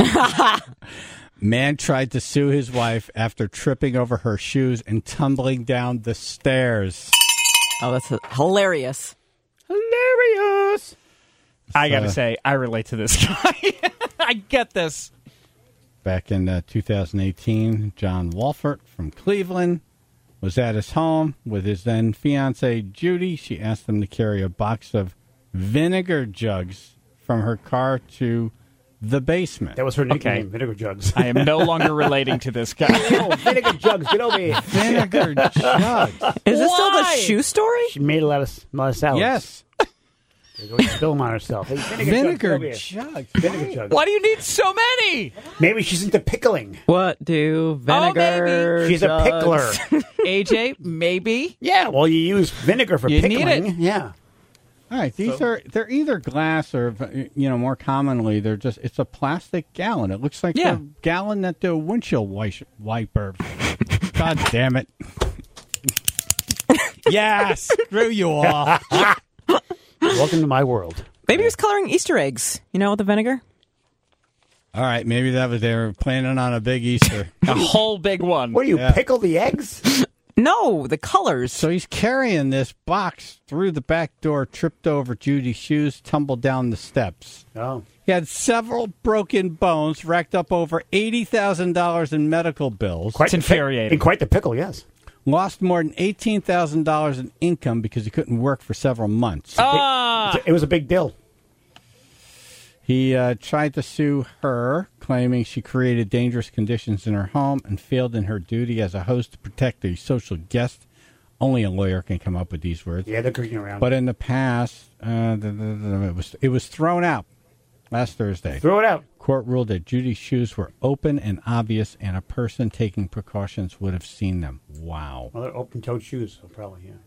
Man tried to sue his wife after tripping over her shoes and tumbling down the stairs. Oh, that's hilarious. Hilarious. I got to Uh, say, I relate to this guy. I get this. Back in uh, two thousand eighteen, John Walford from Cleveland was at his home with his then fiancee Judy. She asked him to carry a box of vinegar jugs from her car to the basement. That was her nickname, Okay. Vinegar Jugs. I am no longer relating to this guy. Oh, Vinegar Jugs, get over here. Vinegar jugs. Is this still the Why? shoe story? She made a lot of, a lot of salads. Yes. There's always spill them on herself. Hey, Vinegar, Vinegar Jugs, get over here. jugs. Vinegar Jugs. Why do you need so many? Maybe she's into pickling. What do vinegar? She's a jugs- pickler. A J, maybe. Yeah, well, you use vinegar for You need pickling. it. Yeah. All right, these are they're either glass or, you know, more commonly they're just it's a plastic gallon. It looks like Yeah. the gallon that the windshield wipe- wiper. God damn it! Yes, screw you all. Welcome to my world. Maybe he was coloring Easter eggs, you know, with the vinegar. All right, maybe that was they were planning on a big Easter. A whole big one. What do you Yeah. pickle the eggs? No, the colors. So he's carrying this box through the back door, tripped over Judy's shoes, tumbled down the steps. Oh. He had several broken bones, racked up over eighty thousand dollars in medical bills. Quite the pic- and quite the pickle, yes. Lost more than eighteen thousand dollars in income because he couldn't work for several months. Ah! It, it was a big deal. He uh, tried to sue her, claiming she created dangerous conditions in her home and failed in her duty as a host to protect a social guest. Only a lawyer can come up with these words. Yeah, they're cooking around. But in the past, uh, the, the, the, it was it was thrown out last Thursday. Throw it out. Court ruled that Judy's shoes were open and obvious, and a person taking precautions would have seen them. Wow. Well, they're open-toed shoes, so probably, yeah.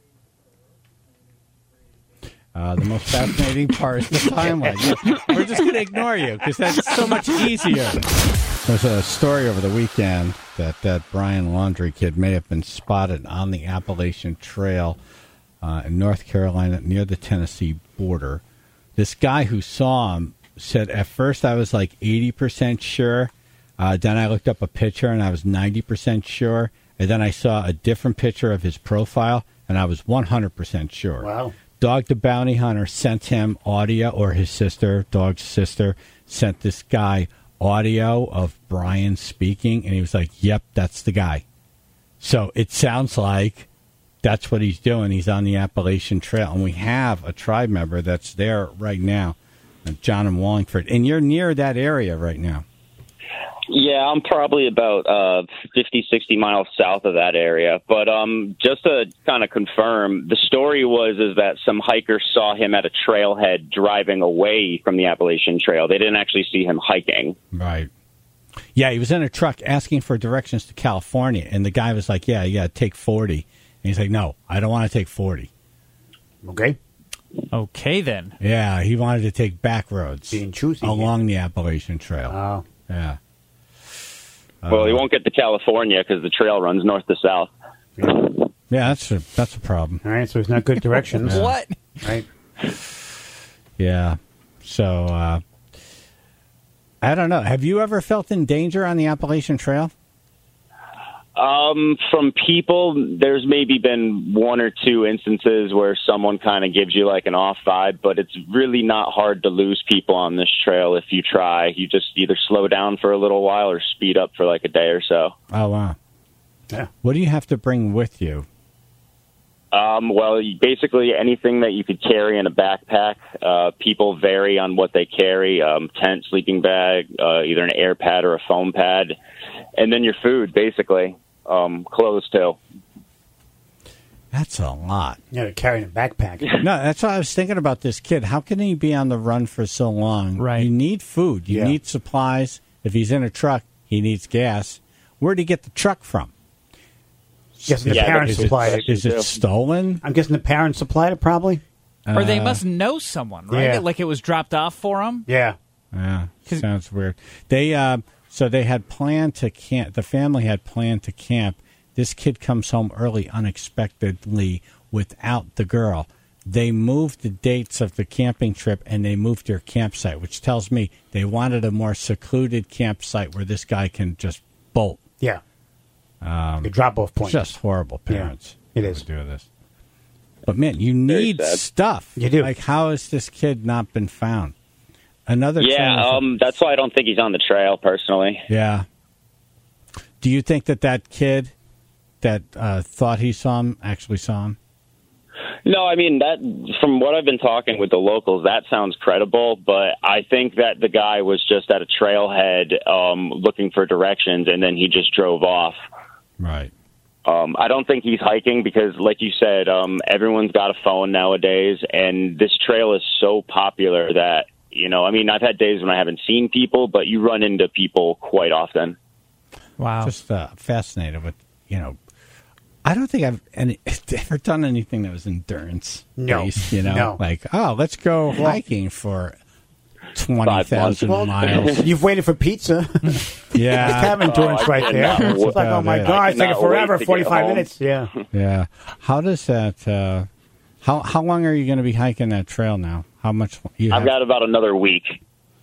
Uh, the most fascinating part is the timeline. You- We're just going to ignore you because that's so much easier. There's a story over the weekend that that Brian Laundrie kid may have been spotted on the Appalachian Trail uh, in North Carolina near the Tennessee border. This guy who saw him said, at first I was like eighty percent sure. Uh, then I looked up a picture and I was ninety percent sure. And then I saw a different picture of his profile and I was one hundred percent sure. Wow. Dog the Bounty Hunter sent him audio, or his sister, Dog's sister, sent this guy audio of Brian speaking, and he was like, yep, that's the guy. So it sounds like that's what he's doing. He's on the Appalachian Trail, and we have a tribe member that's there right now, John in Wallingford, and you're near that area right now. Yeah, I'm probably about uh, fifty, sixty miles south of that area. But um, just to kind of confirm, the story was is that some hikers saw him at a trailhead driving away from the Appalachian Trail. They didn't actually see him hiking. Right. Yeah, he was in a truck asking for directions to California, and the guy was like, yeah, yeah, take forty. And he's like, no, I don't want to take forty. Okay. Okay, then. Yeah, he wanted to take back roads Being choosy, along the Appalachian Trail. Oh. Yeah. Well, he won't get to California because the trail runs north to south. Yeah, that's a, that's a problem. All right, so it's not good directions. Yeah. What? Right. Yeah. So, uh, I don't know. Have you ever felt in danger on the Appalachian Trail? Um, from people, there's maybe been one or two instances where someone kind of gives you like an off vibe, but it's really not hard to lose people on this trail if you try. You just either slow down for a little while or speed up for like a day or so. Oh, wow. Yeah. What do you have to bring with you? Um, well, you- basically anything that you could carry in a backpack. Uh, people vary on what they carry. Um, tent, sleeping bag, uh, either an air pad or a foam pad. And then your food, basically. Um, clothes, too. That's a lot. Yeah, they're carrying a backpack. No, that's what I was thinking about this kid. How can he be on the run for so long? Right. You need food. You Yeah. need supplies. If he's in a truck, he needs gas. Where'd he get the truck from? Guessing the Yeah, parents Is it, supplied it. is it stolen? I'm guessing the parents supplied it, probably. Or they Uh, must know someone, right? yeah. Like it was dropped off for them. Yeah. Yeah, sounds weird. They uh, so they had planned to camp. The family had planned to camp. This kid comes home early, unexpectedly, without the girl. They moved the dates of the camping trip, and they moved their campsite, which tells me they wanted a more secluded campsite where this guy can just bolt. Yeah. Um, The drop-off point. Just horrible parents. Yeah, it who is. would do this. But man, you need sad. stuff. You do. Like, how has this kid not been found? Another. Yeah, challenge- um, that's why I don't think he's on the trail, personally. Yeah. Do you think that that kid that uh, thought he saw him actually saw him? No, I mean, that. From what I've been talking with the locals, that sounds credible, but I think that the guy was just at a trailhead um, looking for directions, and then he just drove off. Right. Um, I don't think he's hiking because, like you said, um, everyone's got a phone nowadays, and this trail is so popular that, you know, I mean, I've had days when I haven't seen people, but you run into people quite often. Wow. Just uh, fascinated with, you know, I don't think I've any, ever done anything that was endurance No. based, you know, No. like, oh, let's go hiking for twenty thousand Well, miles. You've waited for pizza. Yeah. That's have endurance Oh, I right there. cannot It's like, oh my wait. God, it's I taking cannot forever, wait to get forty-five home. minutes. Yeah. Yeah. How does that, uh, how, how long are you going to be hiking that trail now? How much? You I've have? got about another week.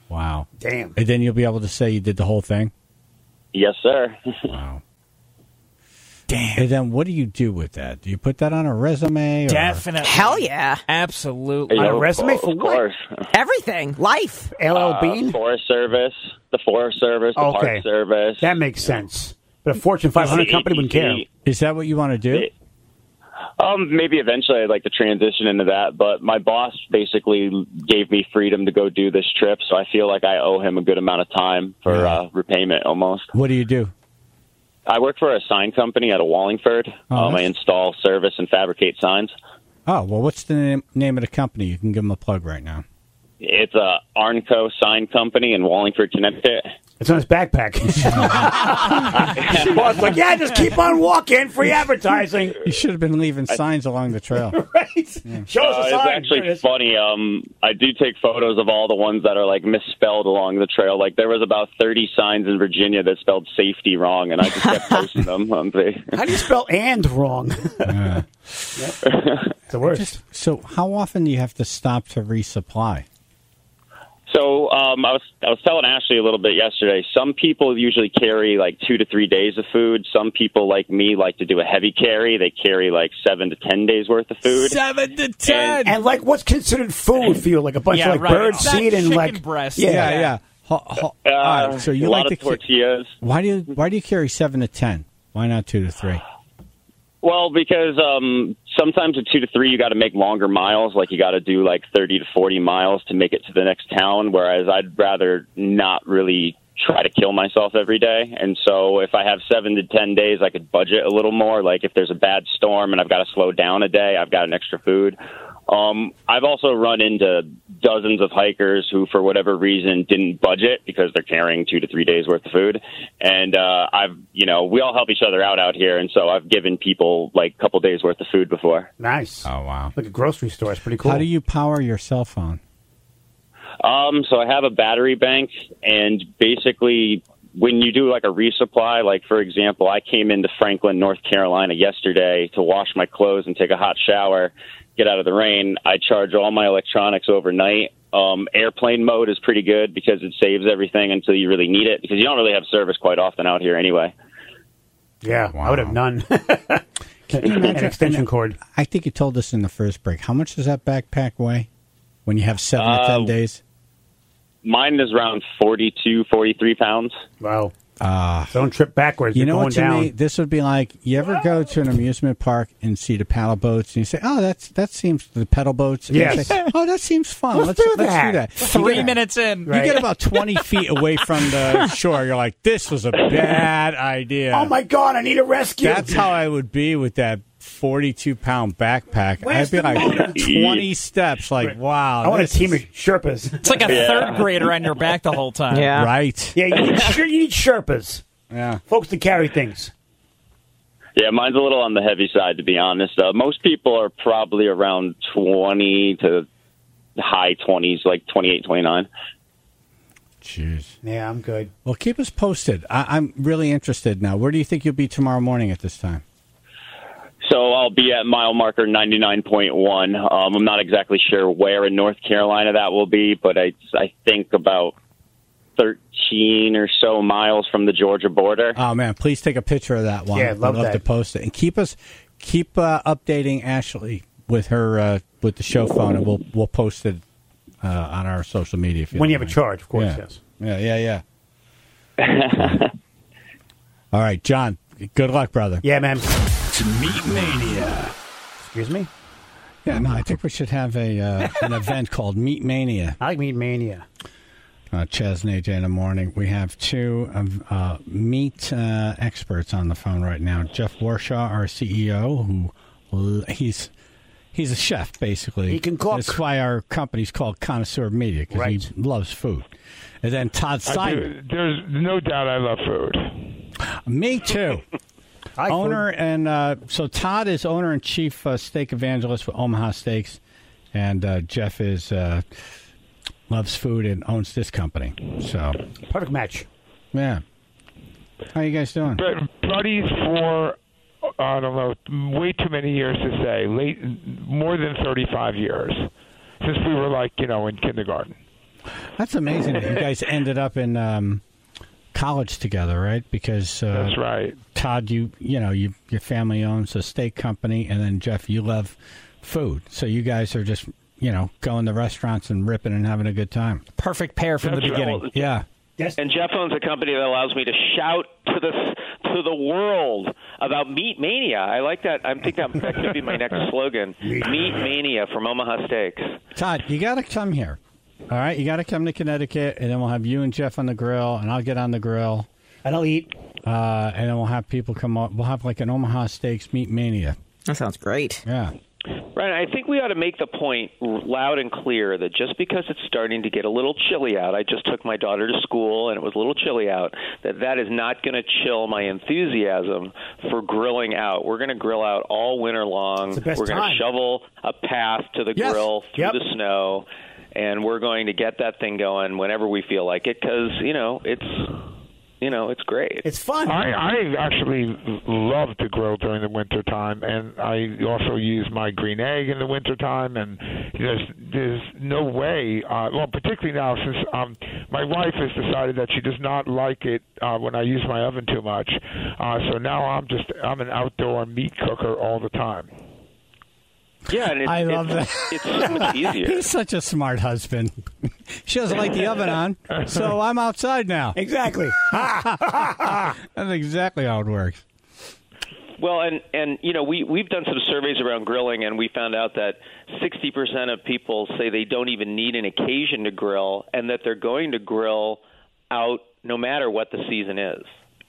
Wow. Damn. And then you'll be able to say you did the whole thing? Yes, sir. Wow. Damn. And then what do you do with that? Do you put that on a resume? Or? Definitely. Hell yeah. Absolutely. On a resume for of what? course. Everything. Life. L L Uh, Bean? Forest Service, the Forest Service, the Okay. Park Service. That makes sense. But a Fortune five hundred company wouldn't care. Is that what you want to do? Um, maybe eventually I'd like to transition into that, but my boss basically gave me freedom to go do this trip, so I feel like I owe him a good amount of time for Yeah. uh, repayment almost. What do you do? I work for a sign company out of Wallingford. Oh, um, I that's- install, service, and fabricate signs. Oh, well, what's the name, name of the company? You can give them a plug right now. It's a Arnco Sign Company in Wallingford, Connecticut. It's on his backpack. Boss like, yeah, just keep on walking. Free advertising. You should have been leaving signs along the trail. Right? Show us Uh, a it's sign. actually There it is. funny. Um, I do take photos of all the ones that are like misspelled along the trail. Like there was about thirty signs in Virginia that spelled safety wrong, and I just kept posting them on the. How do you spell and wrong? Yeah. It's the worst. Just, so how often do you have to stop to resupply? So um, I was I was telling Ashley a little bit yesterday. Some people usually carry like two to three days of food. Some people like me like to do a heavy carry. They carry like seven to ten days worth of food. Seven to And, and like, what's considered food for you? Like a bunch Yeah, of like right. bird It's not seed and chicken like breast. Yeah, Yeah, yeah. Ho- ho- Uh, all right, so you a like lot to of tortillas. Why do you Why do you carry seven to ten? Why not two to three? Well, because um, sometimes at two to three, you got to make longer miles. Like you got to do like thirty to forty miles to make it to the next town. Whereas I'd rather not really try to kill myself every day. And so if I have seven to ten days, I could budget a little more. Like if there's a bad storm and I've got to slow down a day, I've got an extra food. Um, I've also run into dozens of hikers who, for whatever reason, didn't budget because they're carrying two to three days worth of food. And uh, I've, you know, we all help each other out out here, and so I've given people like a couple days worth of food before. Nice. Oh wow! Like a grocery store. It's pretty cool. How do you power your cell phone? Um, so I have a battery bank, and basically, when you do like a resupply, like for example, I came into Franklin, North Carolina yesterday to wash my clothes and take a hot shower, get out of the rain. I charge all my electronics overnight. Um, airplane mode is pretty good because it saves everything until you really need it, because you don't really have service quite often out here anyway. Yeah, I would have none. Can you An imagine- extension cord. I think you told us in the first break. How much does that backpack weigh when you have seven to ten Uh, days? Mine is around forty-two, forty-three pounds. Wow. Uh, Don't trip backwards. You You're know going what to down. me? This would be like, you ever go to an amusement park and see the paddle boats and you say, oh, that's that seems, the pedal boats. And you Yes. say, oh, that seems fun. Let's Let's, do let's that. do that. Three You get- minutes in. You get about twenty feet away from the shore. You're like, this was a bad idea. Oh my God! I need a rescue. That's how I would be with that forty-two pound backpack. Where's I'd be the like motor? twenty steps, like, wow. I want a this team is- of Sherpas. It's like a Yeah. third grader on your back the whole time. Yeah. Right. Yeah, you need, Sher- you need Sherpas. Yeah. Folks to carry things. Yeah, mine's a little on the heavy side, to be honest. Uh, most people are probably around twenty to high twenties, like twenty-eight, twenty-nine. Jeez. Yeah, I'm good. Well, keep us posted. I- I'm really interested now. Where do you think you'll be tomorrow morning at this time? So I'll be at mile marker ninety-nine point one. Um, I'm not exactly sure where in North Carolina that will be, but I, I think about thirteen or so miles from the Georgia border. Oh man, please take a picture of that one. Yeah, I'd love I'd love that. to post it and keep us keep uh, updating Ashley with her uh, with the show phone, and we'll we'll post it uh, on our social media. If you When don't you have a mind. charge, of course, Yeah. yes. Yeah, yeah, yeah. All right, John. Good luck, brother. Yeah, man. To Meat Mania. Excuse me? Yeah, no, I think we should have a uh, an event called Meat Mania. I like Meat Mania. Uh, Chaz and A J in the morning. We have two of uh, meat uh, experts on the phone right now. Jeff Warshaw, our C E O, who l- he's he's a chef basically. He can cook. That's why our company's called Connoisseur Media, because Right. he loves food. And then Todd I Simon. do, there's no doubt I love food. Me too. I like owner and uh, so Todd is owner and chief uh, steak evangelist with Omaha Steaks, and uh, Jeff is uh, loves food and owns this company. So food. Perfect match. yeah, how you guys doing? But buddies for, I don't know, way too many years to say, late, more than thirty-five years, since we were like, you know, in kindergarten. That's amazing that you guys ended up in um, college together, right? Because uh, That's right. Todd, you you know, you your family owns a steak company, and then Jeff, you love food, so you guys are just you know going to restaurants and ripping and having a good time. Perfect pair from That's the beginning. right. Yeah. Yes. And Jeff owns a company that allows me to shout to the to the world about Meat Mania. I like that. I think that, that could be my next slogan. Meat Mania from Omaha Steaks. Todd, you got to come here. All right, you got to come to Connecticut, and then we'll have you and Jeff on the grill, and I'll get on the grill. And I'll eat. Uh, and then we'll have people come up. We'll have like an Omaha Steaks Meat Mania. That sounds great. Yeah. Right. I think we ought to make the point loud and clear that just because it's starting to get a little chilly out, I just took my daughter to school and it was a little chilly out, that that is not going to chill my enthusiasm for grilling out. We're going to grill out all winter long. It's the best We're going time. to shovel a path to the Yes. grill through Yep. the snow, and we're going to get that thing going whenever we feel like it because, you know, it's... You know, it's great. It's fun. I, I actually love to grill during the winter time, and I also use my green egg in the winter time. And there's there's no way, uh, well, particularly now since um, my wife has decided that she does not like it uh, when I use my oven too much. Uh, so now I'm just I'm an outdoor meat cooker all the time. Yeah, and it's, I love it's, that. It's so much easier. He's such a smart husband. She doesn't like the oven on, so I'm outside now. Exactly. That's exactly how it works. Well, and, and you know, we, we've done some surveys around grilling, and we found out that sixty percent of people say they don't even need an occasion to grill, and that they're going to grill out no matter what the season is.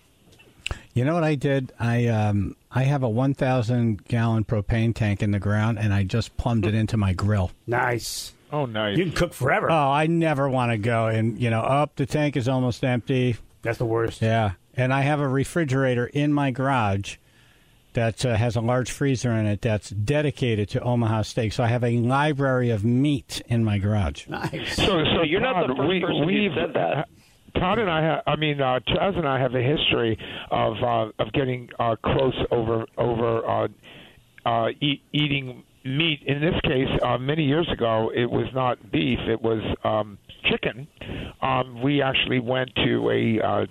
You know what I did? I um I have a one thousand gallon propane tank in the ground, and I just plumbed it into my grill. Nice. Oh, nice. You can cook forever. Oh, I never want to go and, you know, up, the tank is almost empty. That's the worst. Yeah. And I have a refrigerator in my garage that uh, has a large freezer in it that's dedicated to Omaha Steak. So I have a library of meat in my garage. Nice. So, so you're not the Todd, first we, person who we've, said that. Todd and I, ha- I mean, uh, Chaz and I have a history of uh, of getting uh, close over over uh, uh, eat, eating meat. In this case, uh, many years ago, it was not beef; it was um, chicken. Um, we actually went to a uh,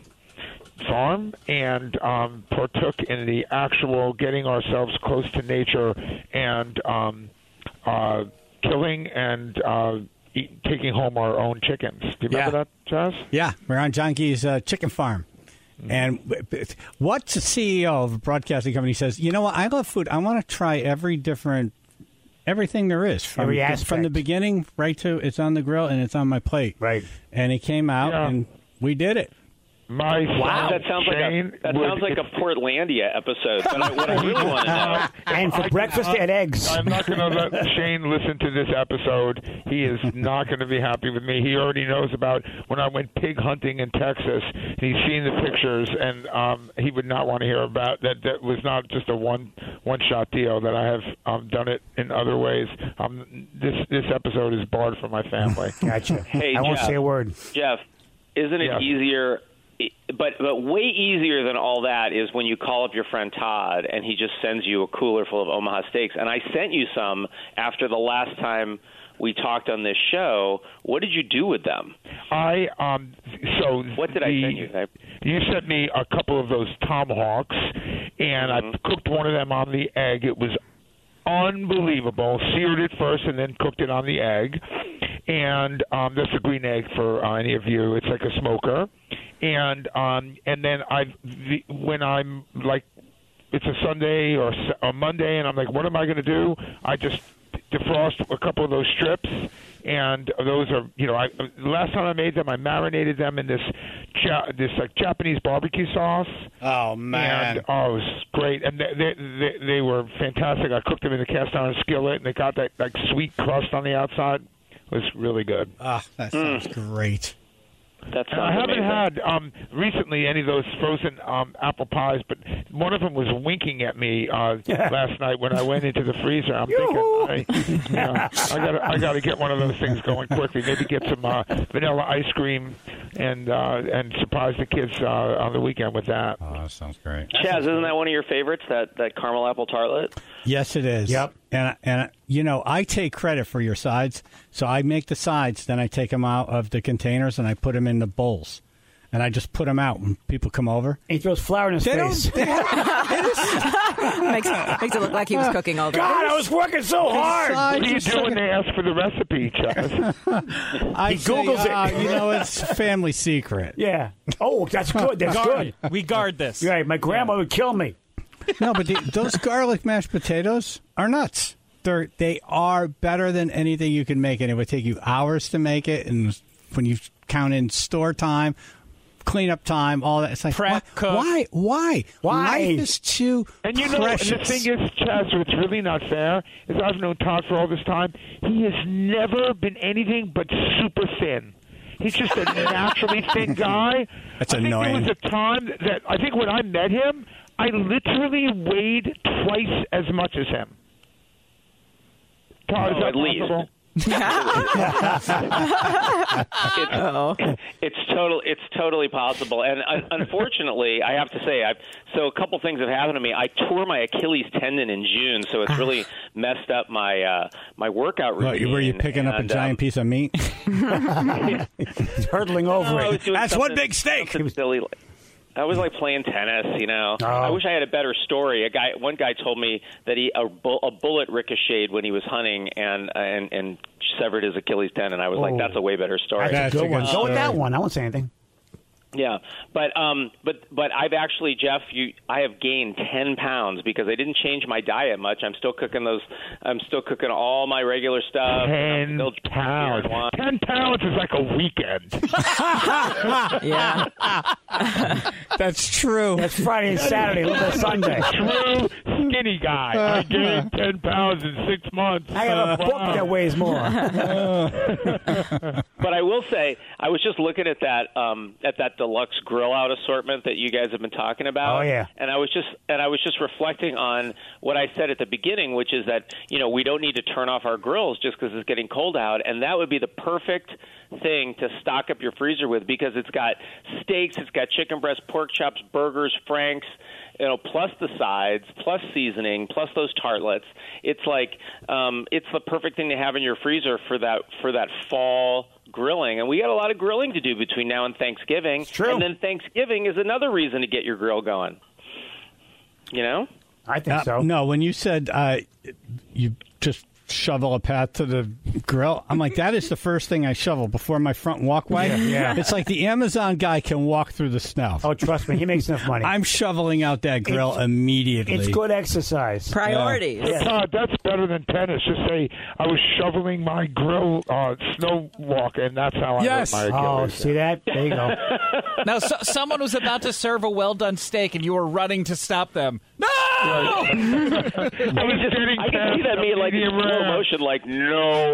farm and um, partook in the actual getting ourselves close to nature and um, uh, killing and. Uh, Eat, taking home our own chickens. Do you remember Yeah. that, Chaz? Yeah, we're on John Gee's uh, chicken farm. Mm-hmm. And what the C E O of a broadcasting company says, you know what, I love food. I want to try every different, everything there is. From, Every aspect. From the beginning right to it's on the grill and it's on my plate. Right. And he came out Yeah. and we did it. My Wow, son, that sounds Shane, like a that would- sounds like a Portlandia episode. But I, what I really want to know, And for I- breakfast, I- they had eggs. I'm not going to let Shane listen to this episode. He is not going to be happy with me. He already knows about when I went pig hunting in Texas. He's seen the pictures, and um, he would not want to hear about that. That was not just a one one shot deal. That I have um, done it in other ways. Um, this this episode is barred from my family. Gotcha. Hey, I won't Jeff. say a word. Jeff, isn't it Yes. easier? But but way easier than all that is when you call up your friend Todd and he just sends you a cooler full of Omaha Steaks. And I sent you some after the last time we talked on this show. What did you do with them? I um so What did the, I send you? I, You sent me a couple of those tomahawks, and Mm-hmm. I cooked one of them on the egg. It was unbelievable. Seared it first and then cooked it on the egg. And um, that's a green egg for uh, any of you. It's like a smoker. And um, and then I, the, when I'm like, it's a Sunday or a Monday, and I'm like, what am I going to do? I just defrost a couple of those strips, and those are, you know, I last time I made them, I marinated them in this ja- this like Japanese barbecue sauce. Oh, man. And, oh, it was great, and they, they they they were fantastic. I cooked them in the cast iron skillet, and they got that like sweet crust on the outside. It was really good. Ah, that sounds great. That sounds I haven't amazing. had um, recently any of those frozen um, apple pies, but one of them was winking at me uh, last night when I went into the freezer. I'm thinking, I, you know, I got I got to get one of those things going quickly. Maybe get some uh, vanilla ice cream and uh, and surprise the kids uh, on the weekend with that. Oh, that sounds great. Chaz, isn't that one of your favorites? That that caramel apple tartlet. Yes, it is. Yep. And and you know, I take credit for your sides. So I make the sides, then I take them out of the containers and I put them in the bowls. And I just put them out when people come over. He throws flour in his They face. don't- they makes, makes it look like he was cooking all day. God, I was working so hard. What do you do when they ask for the recipe, Chaz? I He say, Googles it. uh, you know, it's family secret. Yeah. Oh, that's good. That's Guard- good. We guard this. Right. My grandma would kill me. No, but the, those garlic mashed potatoes are nuts. They're they are better than anything you can make, and it would take you hours to make it. And when you count in store time, cleanup time, all that, it's like Prep, why, cook. why, why, Why? Life is too And you know, precious. and the thing is, Chaz, what's really not fair is I've known Todd for all this time. He has never been anything but super thin. He's just a naturally thin guy. That's I think annoying. There was a time that I think when I met him, I literally weighed twice as much as him. Todd, is Oh, that at least. possible? it's, it's total. It's totally possible, and uh, unfortunately, I have to say, I've, so a couple things have happened to me. I tore my Achilles tendon in June, so it's really messed up my uh, my workout What, routine. were you picking up a and, giant um, piece of meat? Hurtling over no, I was it. doing That's one something- big steak. something silly. like- I was like playing tennis, you know. Oh. I wish I had a better story. A guy, one guy told me that he a, bu- a bullet ricocheted when he was hunting and and and severed his Achilles tendon. I was like, Oh. that's a way better story. That's That's a a good one. good Go with that story. one. I won't say anything. Yeah, but um, but but I've actually, Jeff, you, I have gained ten pounds because I didn't change my diet much. I'm still cooking those. I'm still cooking all my regular stuff. I'm Ten still drinking beer pounds. and wine. Ten pounds is like a weekend. Yeah. That's true. That's Friday and Saturday, a little bit of Sunday. True skinny guy. I gained ten pounds in six months. I have a book that weighs more. But I will say, I was just looking at that um, at that deluxe grill out assortment that you guys have been talking about. Oh, yeah. And I was just and I was just reflecting on what I said at the beginning, which is that you know we don't need to turn off our grills just because it's getting cold out, and that would be the perfect thing to stock up your freezer with because it's got steaks, it's got chicken breast, pork chops, burgers, franks. You know, plus the sides, plus seasoning, plus those tartlets. It's like um, it's the perfect thing to have in your freezer for that for that fall grilling. And we got a lot of grilling to do between now and Thanksgiving. It's true. And then Thanksgiving is another reason to get your grill going. You know? I think Uh, so. No, when you said uh, you just shovel a path to the grill, I'm like, that is the first thing I shovel before my front walkway. Yeah, yeah. It's like the Amazon guy can walk through the snow. Oh, trust me, he makes enough money. I'm shoveling out that grill It's- immediately. It's good exercise. Priorities. Yeah. Todd, that's better than tennis. Just say I was shoveling my grill uh, snow walk, and that's how I Yes. hurt my Oh, Achilles. see that? There you go. Now, so, someone was about to serve a well-done steak, and you were running to stop them. No! I can just I can see that me like in slow motion, like no,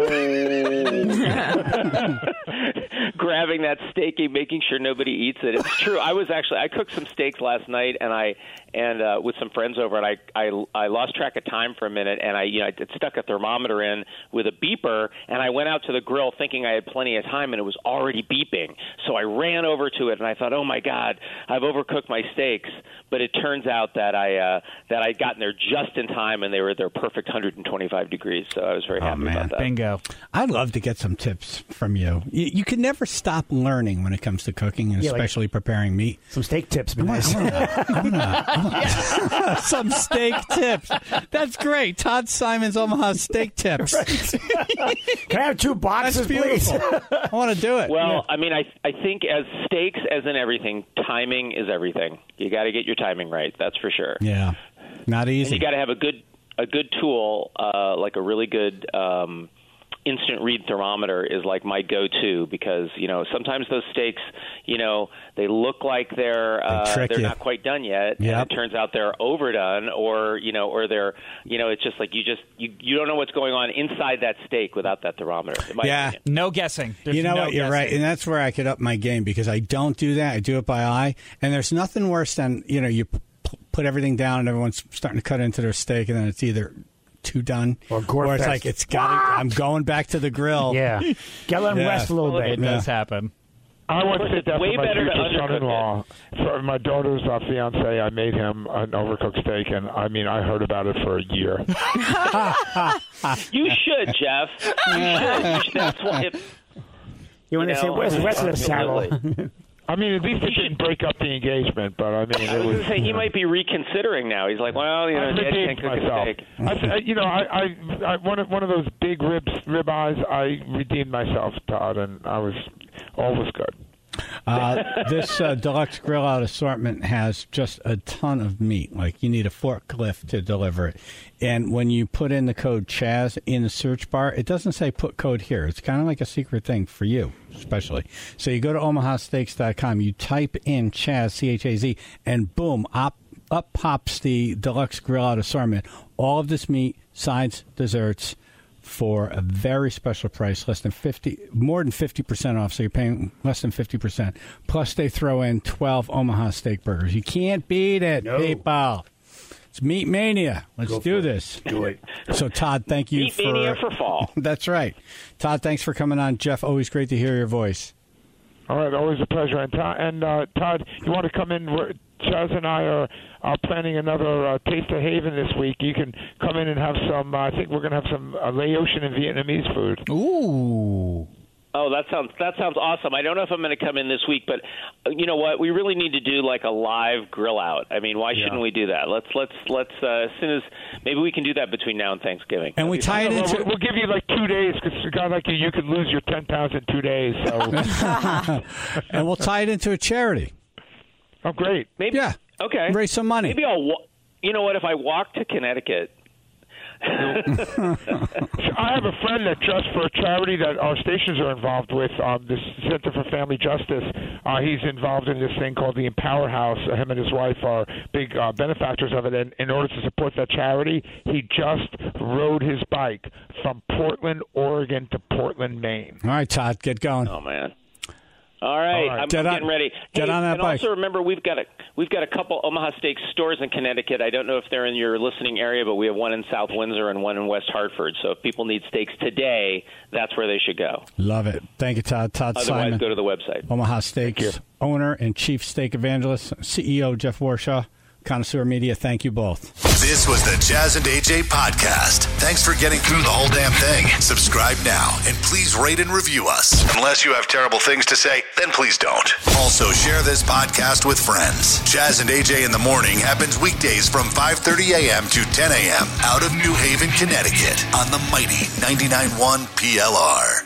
grabbing that steak and making sure nobody eats it. It's true. I was actually I cooked some steaks last night, and I and uh, with some friends over, and I, I I lost track of time for a minute, and I you know I stuck a thermometer in with a beeper, and I went out to the grill thinking I had plenty of time, and it was already beeping. So I ran over to it, and I thought, oh my God, I've overcooked my steaks. But it turns out that I uh, that I'd gotten there just in time, and they were at their perfect one hundred twenty-five degrees. So I was very Oh, happy man. about that. Bingo. I'd love to get some tips from you. You, you can never stop learning when it comes to cooking, and Yeah, like- especially preparing meat. Some steak tips. Be I wanna- nice. I wanna- I wanna- I wanna- some steak tips. That's great. Todd Simon's Omaha steak tips. Can I have two boxes, That's please? beautiful. I want to do it. Well, I mean, I I think as steaks, as in everything, timing is everything. You got to get your timing right. That's for sure. Yeah, not And easy. you got to have a good a good tool, uh, like a really good um, instant read thermometer is like my go-to because you know sometimes those steaks, you know, they look like they're uh, trick they're you. not quite done yet, Yep. and it turns out they're overdone, or you know, or they're you know, it's just like you just you, you don't know what's going on inside that steak without that thermometer. in my Yeah. opinion. No guessing. There's You know no what? You're guessing. right, and that's where I could up my game because I don't do that. I do it by eye, and there's nothing worse than you know you p- put everything down and everyone's starting to cut into their steak, and then it's either too done Or gore it's fest. like it's got. I'm going back to the grill. Yeah. Gotta let them Yeah. rest a little Well, bit. it does happen. I once Of course, did it's that way for my better to future undercook son-in-law. For my daughter's uh, fiance, I made him an overcooked steak, and I mean, I heard about it for a year. You should, Jeff. You should. You should. That's why. It, You want to You say, know, where's the rest of the saddle? absolutely. I mean, at least it didn't break up the engagement, but I mean, I it was was. going to say he might be reconsidering now. He's like, well, you know, I Dad redeemed can't cook myself. a steak. I, th- you know, I, I, I one of one of those big ribs, rib eyes. I redeemed myself, Todd, and I was all was good. Uh, this uh, deluxe grill out assortment has just a ton of meat. Like, you need a forklift to deliver it. And when you put in the code Chaz in the search bar, it doesn't say put code here. It's kind of like a secret thing for you, especially. So you go to omaha steaks dot com, you type in Chaz, C H A Z, and boom, up, up pops the deluxe grill out assortment. All of this meat, sides, desserts, for a very special price, less than fifty, more than fifty percent off. So you're paying less than fifty percent. Plus, they throw in twelve Omaha steak burgers. You can't beat it, No. people. It's Meat Mania. Let's Go do for it. this. Do it. So, Todd, thank you Meat for Mania for fall. That's right, Todd. Thanks for coming on, Jeff. Always great to hear your voice. All right, always a pleasure. And Todd, and, uh, Todd you want to come in? We're, Chaz and I are, are planning another uh, Taste of Haven this week. You can come in and have some. Uh, I think we're going to have some uh, Laotian and Vietnamese food. Ooh. Oh, that sounds that sounds awesome. I don't know if I'm going to come in this week, but uh, you know what? We really need to do like a live grill out. I mean, why shouldn't Yeah. we do that? Let's let's let's uh, as soon as maybe we can do that between now and Thanksgiving. And we tie it Well, into. we'll, we'll give you like two days because a guy like you, you could lose your ten pounds in two days. So, and we'll tie it into a charity. oh, great. Maybe Yeah. okay. Raise some money. Maybe I'll. Wa- you know what? If I walk to Connecticut. I have a friend that just for a charity that our stations are involved with, um, this Center for Family Justice. Uh, he's involved in this thing called the Empower House. Uh, him and his wife are big uh, benefactors of it. And in order to support that charity, he just rode his bike from Portland, Oregon to Portland, Maine. All right, Todd, get going. Oh man. All right, All right. I'm, Get I'm on- getting ready. get hey, on that and bike. also remember, we've got a we've got a couple Omaha Steaks stores in Connecticut. I don't know if they're in your listening area, but we have one in South Windsor and one in West Hartford. So if people need steaks today, that's where they should go. Love it. Thank you, Todd. Todd Otherwise, Simon. go to the website. Omaha Steaks owner and chief steak evangelist, C E O Jeff Warshaw, Connoisseur Media. Thank you both. This was the Chaz and A J podcast. Thanks for getting through the whole damn thing. Subscribe now and please rate and review us. Unless you have terrible things to say, then please don't. Also, share this podcast with friends. Chaz and A J in the Morning happens weekdays from five thirty a.m. to ten a.m. out of New Haven, Connecticut on the mighty ninety-nine point one P L R.